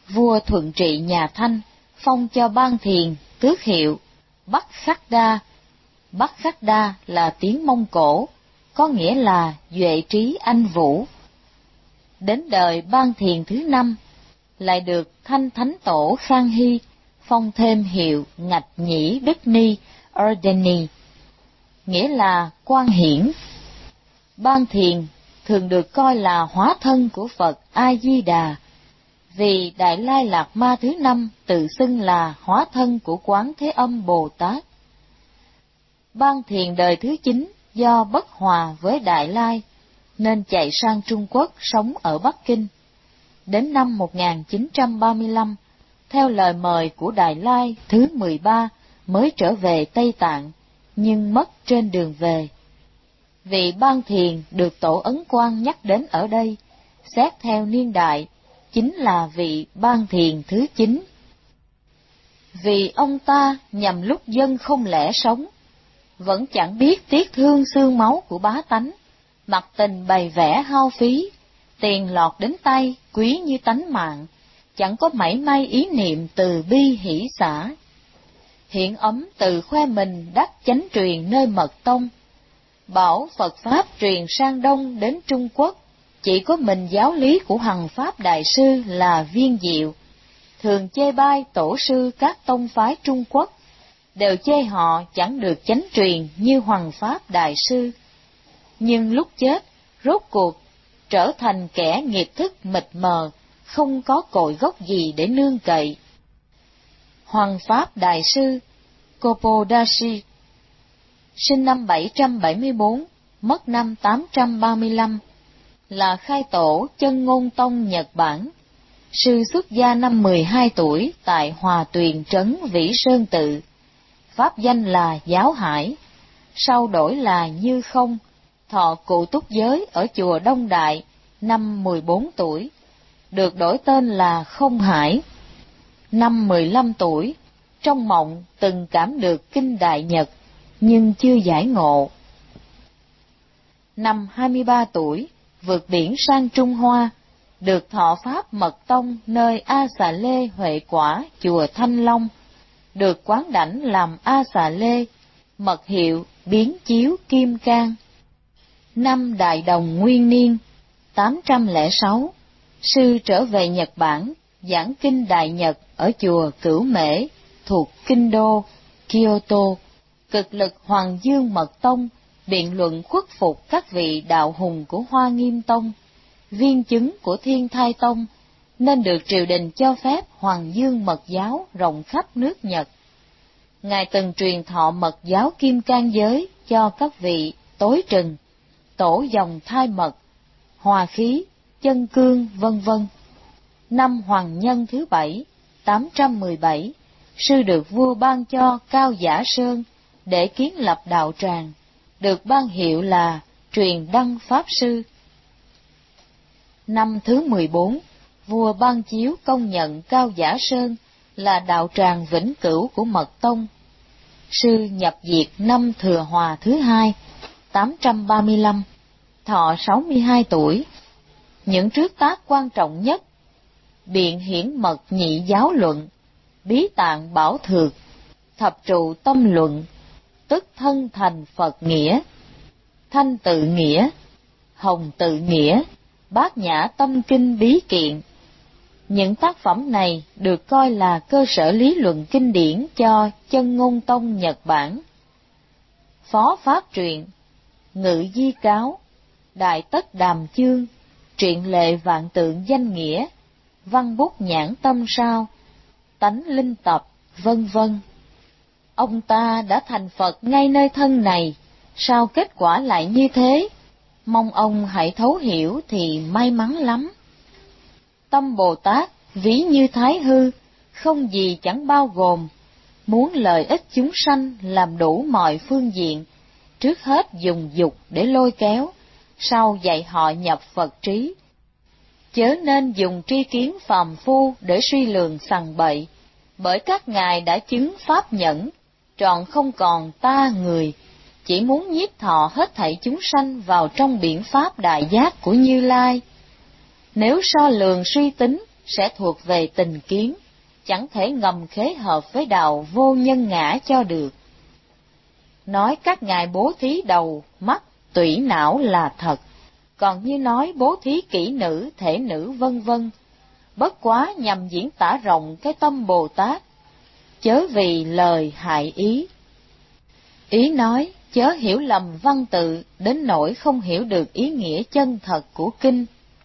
vua thuận trị nhà Thanh phong cho Ban Thiền tước hiệu Bắc Khắc Đa. Bắc Khắc Đa là tiếng Mông Cổ, có nghĩa là duệ trí anh vũ. Đến đời Ban Thiền thứ năm, lại được Thanh Thánh Tổ Khang Hy phong thêm hiệu Ngạch Nhĩ Đức Ni Erdeni, nghĩa là quan hiển. Ban Thiền thường được coi là hóa thân của Phật A Di Đà, vì Đại Lai Lạt Ma thứ năm tự xưng là hóa thân của Quán Thế Âm Bồ Tát. Ban Thiền đời thứ chín do bất hòa với Đại Lai nên chạy sang Trung Quốc sống ở Bắc Kinh. Đến năm một nghìn chín trăm ba mươi lăm, theo lời mời của Đại Lai thứ mười ba mới trở về Tây Tạng, nhưng mất trên đường về. Vị Ban Thiền được Tổ Ấn Quang nhắc đến ở đây, xét theo niên đại, chính là vị Ban Thiền thứ chín. Vì ông ta nhằm lúc dân không lẽ sống, vẫn chẳng biết tiếc thương xương máu của bá tánh, mặc tình bày vẽ hao phí, tiền lọt đến tay quý như tánh mạng, chẳng có mảy may ý niệm từ bi hỷ xả. Hiện ấm từ khoe mình đắc chánh truyền nơi mật tông, bảo Phật Pháp truyền sang Đông đến Trung Quốc, chỉ có mình giáo lý của Hằng Pháp Đại Sư là viên diệu. Thường chê bai tổ sư các tông phái Trung Quốc, đều chê họ chẳng được chánh truyền như Hoằng Pháp Đại Sư. Nhưng lúc chết, rốt cuộc, trở thành kẻ nghiệp thức mịt mờ, không có cội gốc gì để nương cậy. Hoằng Pháp Đại Sư Kopodashi sinh năm bảy trăm bảy mươi bốn, mất năm tám trăm ba mươi lăm, là khai tổ Chân Ngôn Tông Nhật Bản. Sư xuất gia năm mười hai tuổi tại Hòa Tuyền trấn Vĩ Sơn Tự, pháp danh là Giáo Hải, sau đổi là Như Không, thọ cụ túc giới ở chùa Đông Đại năm mười bốn tuổi, được đổi tên là Không Hải. Năm mười lăm tuổi, trong mộng từng cảm được kinh Đại Nhật, nhưng chưa giải ngộ. Năm hai mươi ba tuổi, vượt biển sang Trung Hoa, được thọ pháp mật tông nơi A Xà Lê Huệ Quả chùa Thanh Long, được quán đảnh làm A Xà Lê, mật hiệu Biến Chiếu Kim Cang. Năm Đại Đồng Nguyên Niên tám trăm lẻ sáu, sư trở về Nhật Bản, giảng kinh Đại Nhật ở chùa Cửu Mễ thuộc kinh đô Kyoto, cực lực Hoàng Dương Mật Tông, biện luận khuất phục các vị đạo hùng của Hoa Nghiêm Tông, viên chứng của Thiên Thai Tông, nên được triều đình cho phép Hoàng Dương Mật Giáo rộng khắp nước Nhật. Ngài từng truyền thọ mật giáo Kim Cang giới cho các vị Tối Trừng, Tổ dòng Thai Mật, Hòa Khí, Chân Cương, vân vân. Năm Hoàng Nhân thứ bảy, tám trăm mười bảy, sư được vua ban cho Cao Giả Sơn để kiến lập đạo tràng, được ban hiệu là Truyền Đăng Pháp Sư. Năm thứ mười bốn, vua ban chiếu công nhận Cao Giả Sơn là đạo tràng vĩnh cửu của Mật Tông. Sư nhập diệt năm Thừa Hòa thứ hai, tám trăm ba mươi lăm, thọ sáu mươi hai tuổi. Những trước tác quan trọng nhất: Biện Hiển Mật Nhị Giáo Luận, Bí Tạng Bảo Thược, Thập Trụ Tâm Luận, Tức Thân Thành Phật Nghĩa, Thanh Tự Nghĩa, Hồng Tự Nghĩa, Bát Nhã Tâm Kinh Bí Kiện. Những tác phẩm này được coi là cơ sở lý luận kinh điển cho Chân Ngôn Tông Nhật Bản. Phó Pháp Truyện, Ngự Di Cáo, Đại Tất Đàm Chương, Truyện Lệ Vạn Tượng Danh Nghĩa, Văn Bút Nhãn Tâm Sao, Tánh Linh Tập, vân vân. Ông ta đã thành Phật ngay nơi thân này, sao kết quả lại như thế? Mong ông hãy thấu hiểu thì may mắn lắm. Tâm Bồ Tát ví như Thái Hư, không gì chẳng bao gồm, muốn lợi ích chúng sanh làm đủ mọi phương diện, trước hết dùng dục để lôi kéo, sau dạy họ nhập Phật trí. Chớ nên dùng tri kiến phàm phu để suy lường sằng bậy, bởi các ngài đã chứng pháp nhẫn, trọn không còn ta người, chỉ muốn nhiếp thọ hết thảy chúng sanh vào trong biển pháp đại giác của Như Lai. Nếu so lường suy tính, sẽ thuộc về tình kiến, chẳng thể ngầm khế hợp với đạo vô nhân ngã cho được. Nói các ngài bố thí đầu, mắt, tủy não là thật, còn như nói bố thí kỹ nữ, thể nữ vân vân, bất quá nhằm diễn tả rộng cái tâm Bồ Tát, chớ vì lời hại ý. Ý nói, chớ hiểu lầm văn tự đến nỗi không hiểu được ý nghĩa chân thật của kinh.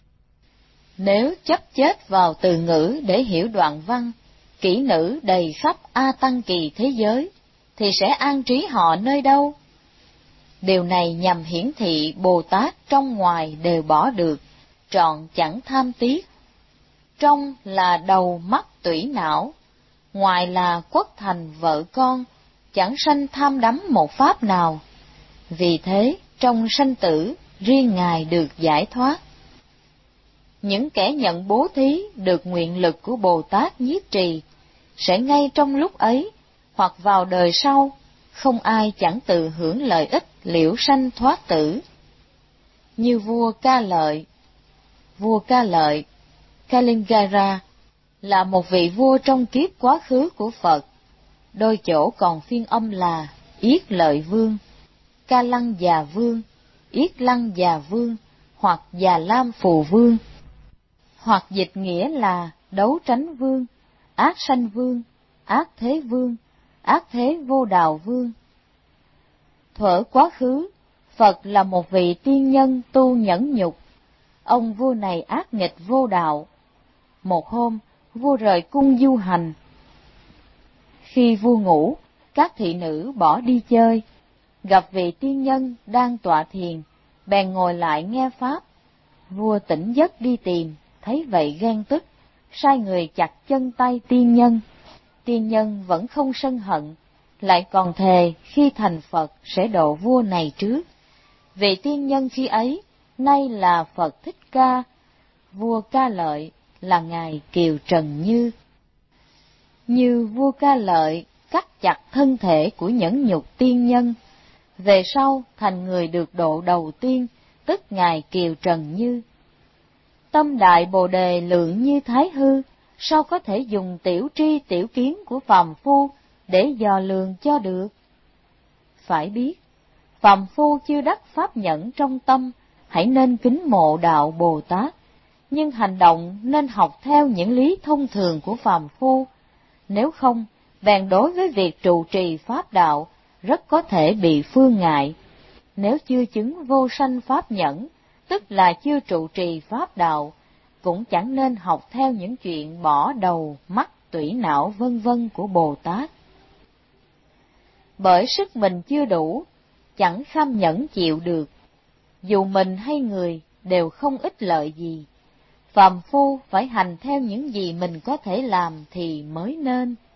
Nếu chấp chết vào từ ngữ để hiểu đoạn văn, kỹ nữ đầy khắp A Tăng Kỳ thế giới, thì sẽ an trí họ nơi đâu? Điều này nhằm hiển thị Bồ Tát trong ngoài đều bỏ được, trọn chẳng tham tiếc. Trong là đầu mắt tủy não, ngoài là quốc thành vợ con, chẳng sanh tham đắm một pháp nào. Vì thế, trong sanh tử, riêng Ngài được giải thoát. Những kẻ nhận bố thí được nguyện lực của Bồ Tát nhiếp trì, sẽ ngay trong lúc ấy, hoặc vào đời sau, không ai chẳng tự hưởng lợi ích liễu sanh thoát tử. Như vua Ca Lợi. Vua Ca Lợi, Kalingara, là một vị vua trong kiếp quá khứ của Phật, đôi chỗ còn phiên âm là Yết Lợi Vương, Ca Lăng Già Vương, Yết Lăng Già Vương, hoặc Già Lam Phù Vương, hoặc dịch nghĩa là Đấu Tránh Vương, Ác Sanh Vương, Ác Thế Vương, Ác Thế Vô Đào Vương. Thuở quá khứ, Phật là một vị tiên nhân tu nhẫn nhục. Ông vua này ác nghịch vô đạo. Một hôm, vua rời cung du hành. Khi vua ngủ, các thị nữ bỏ đi chơi, gặp vị tiên nhân đang tọa thiền, bèn ngồi lại nghe pháp. Vua tỉnh giấc đi tìm, thấy vậy ghen tức, sai người chặt chân tay tiên nhân. Tiên nhân vẫn không sân hận, lại còn thề khi thành Phật sẽ độ vua này trước. Vị tiên nhân khi ấy, nay là Phật Thích Ca, vua Ca Lợi là ngài Kiều Trần Như. Như vua Ca Lợi cắt chặt thân thể của nhẫn nhục tiên nhân, về sau thành người được độ đầu tiên, tức ngài Kiều Trần Như. Tâm đại Bồ Đề lượng như Thái Hư, sao có thể dùng tiểu tri tiểu kiến của phàm phu để dò lường cho được? Phải biết, phàm phu chưa đắc pháp nhẫn trong tâm, hãy nên kính mộ đạo Bồ Tát, nhưng hành động nên học theo những lý thông thường của phàm phu. Nếu không, bèn đối với việc trụ trì pháp đạo rất có thể bị phương ngại. Nếu chưa chứng vô sanh pháp nhẫn, tức là chưa trụ trì pháp đạo, cũng chẳng nên học theo những chuyện bỏ đầu, mắt, tủy não vân vân của Bồ Tát. Bởi sức mình chưa đủ, chẳng kham nhẫn chịu được, dù mình hay người đều không ích lợi gì. Phàm phu phải hành theo những gì mình có thể làm thì mới nên.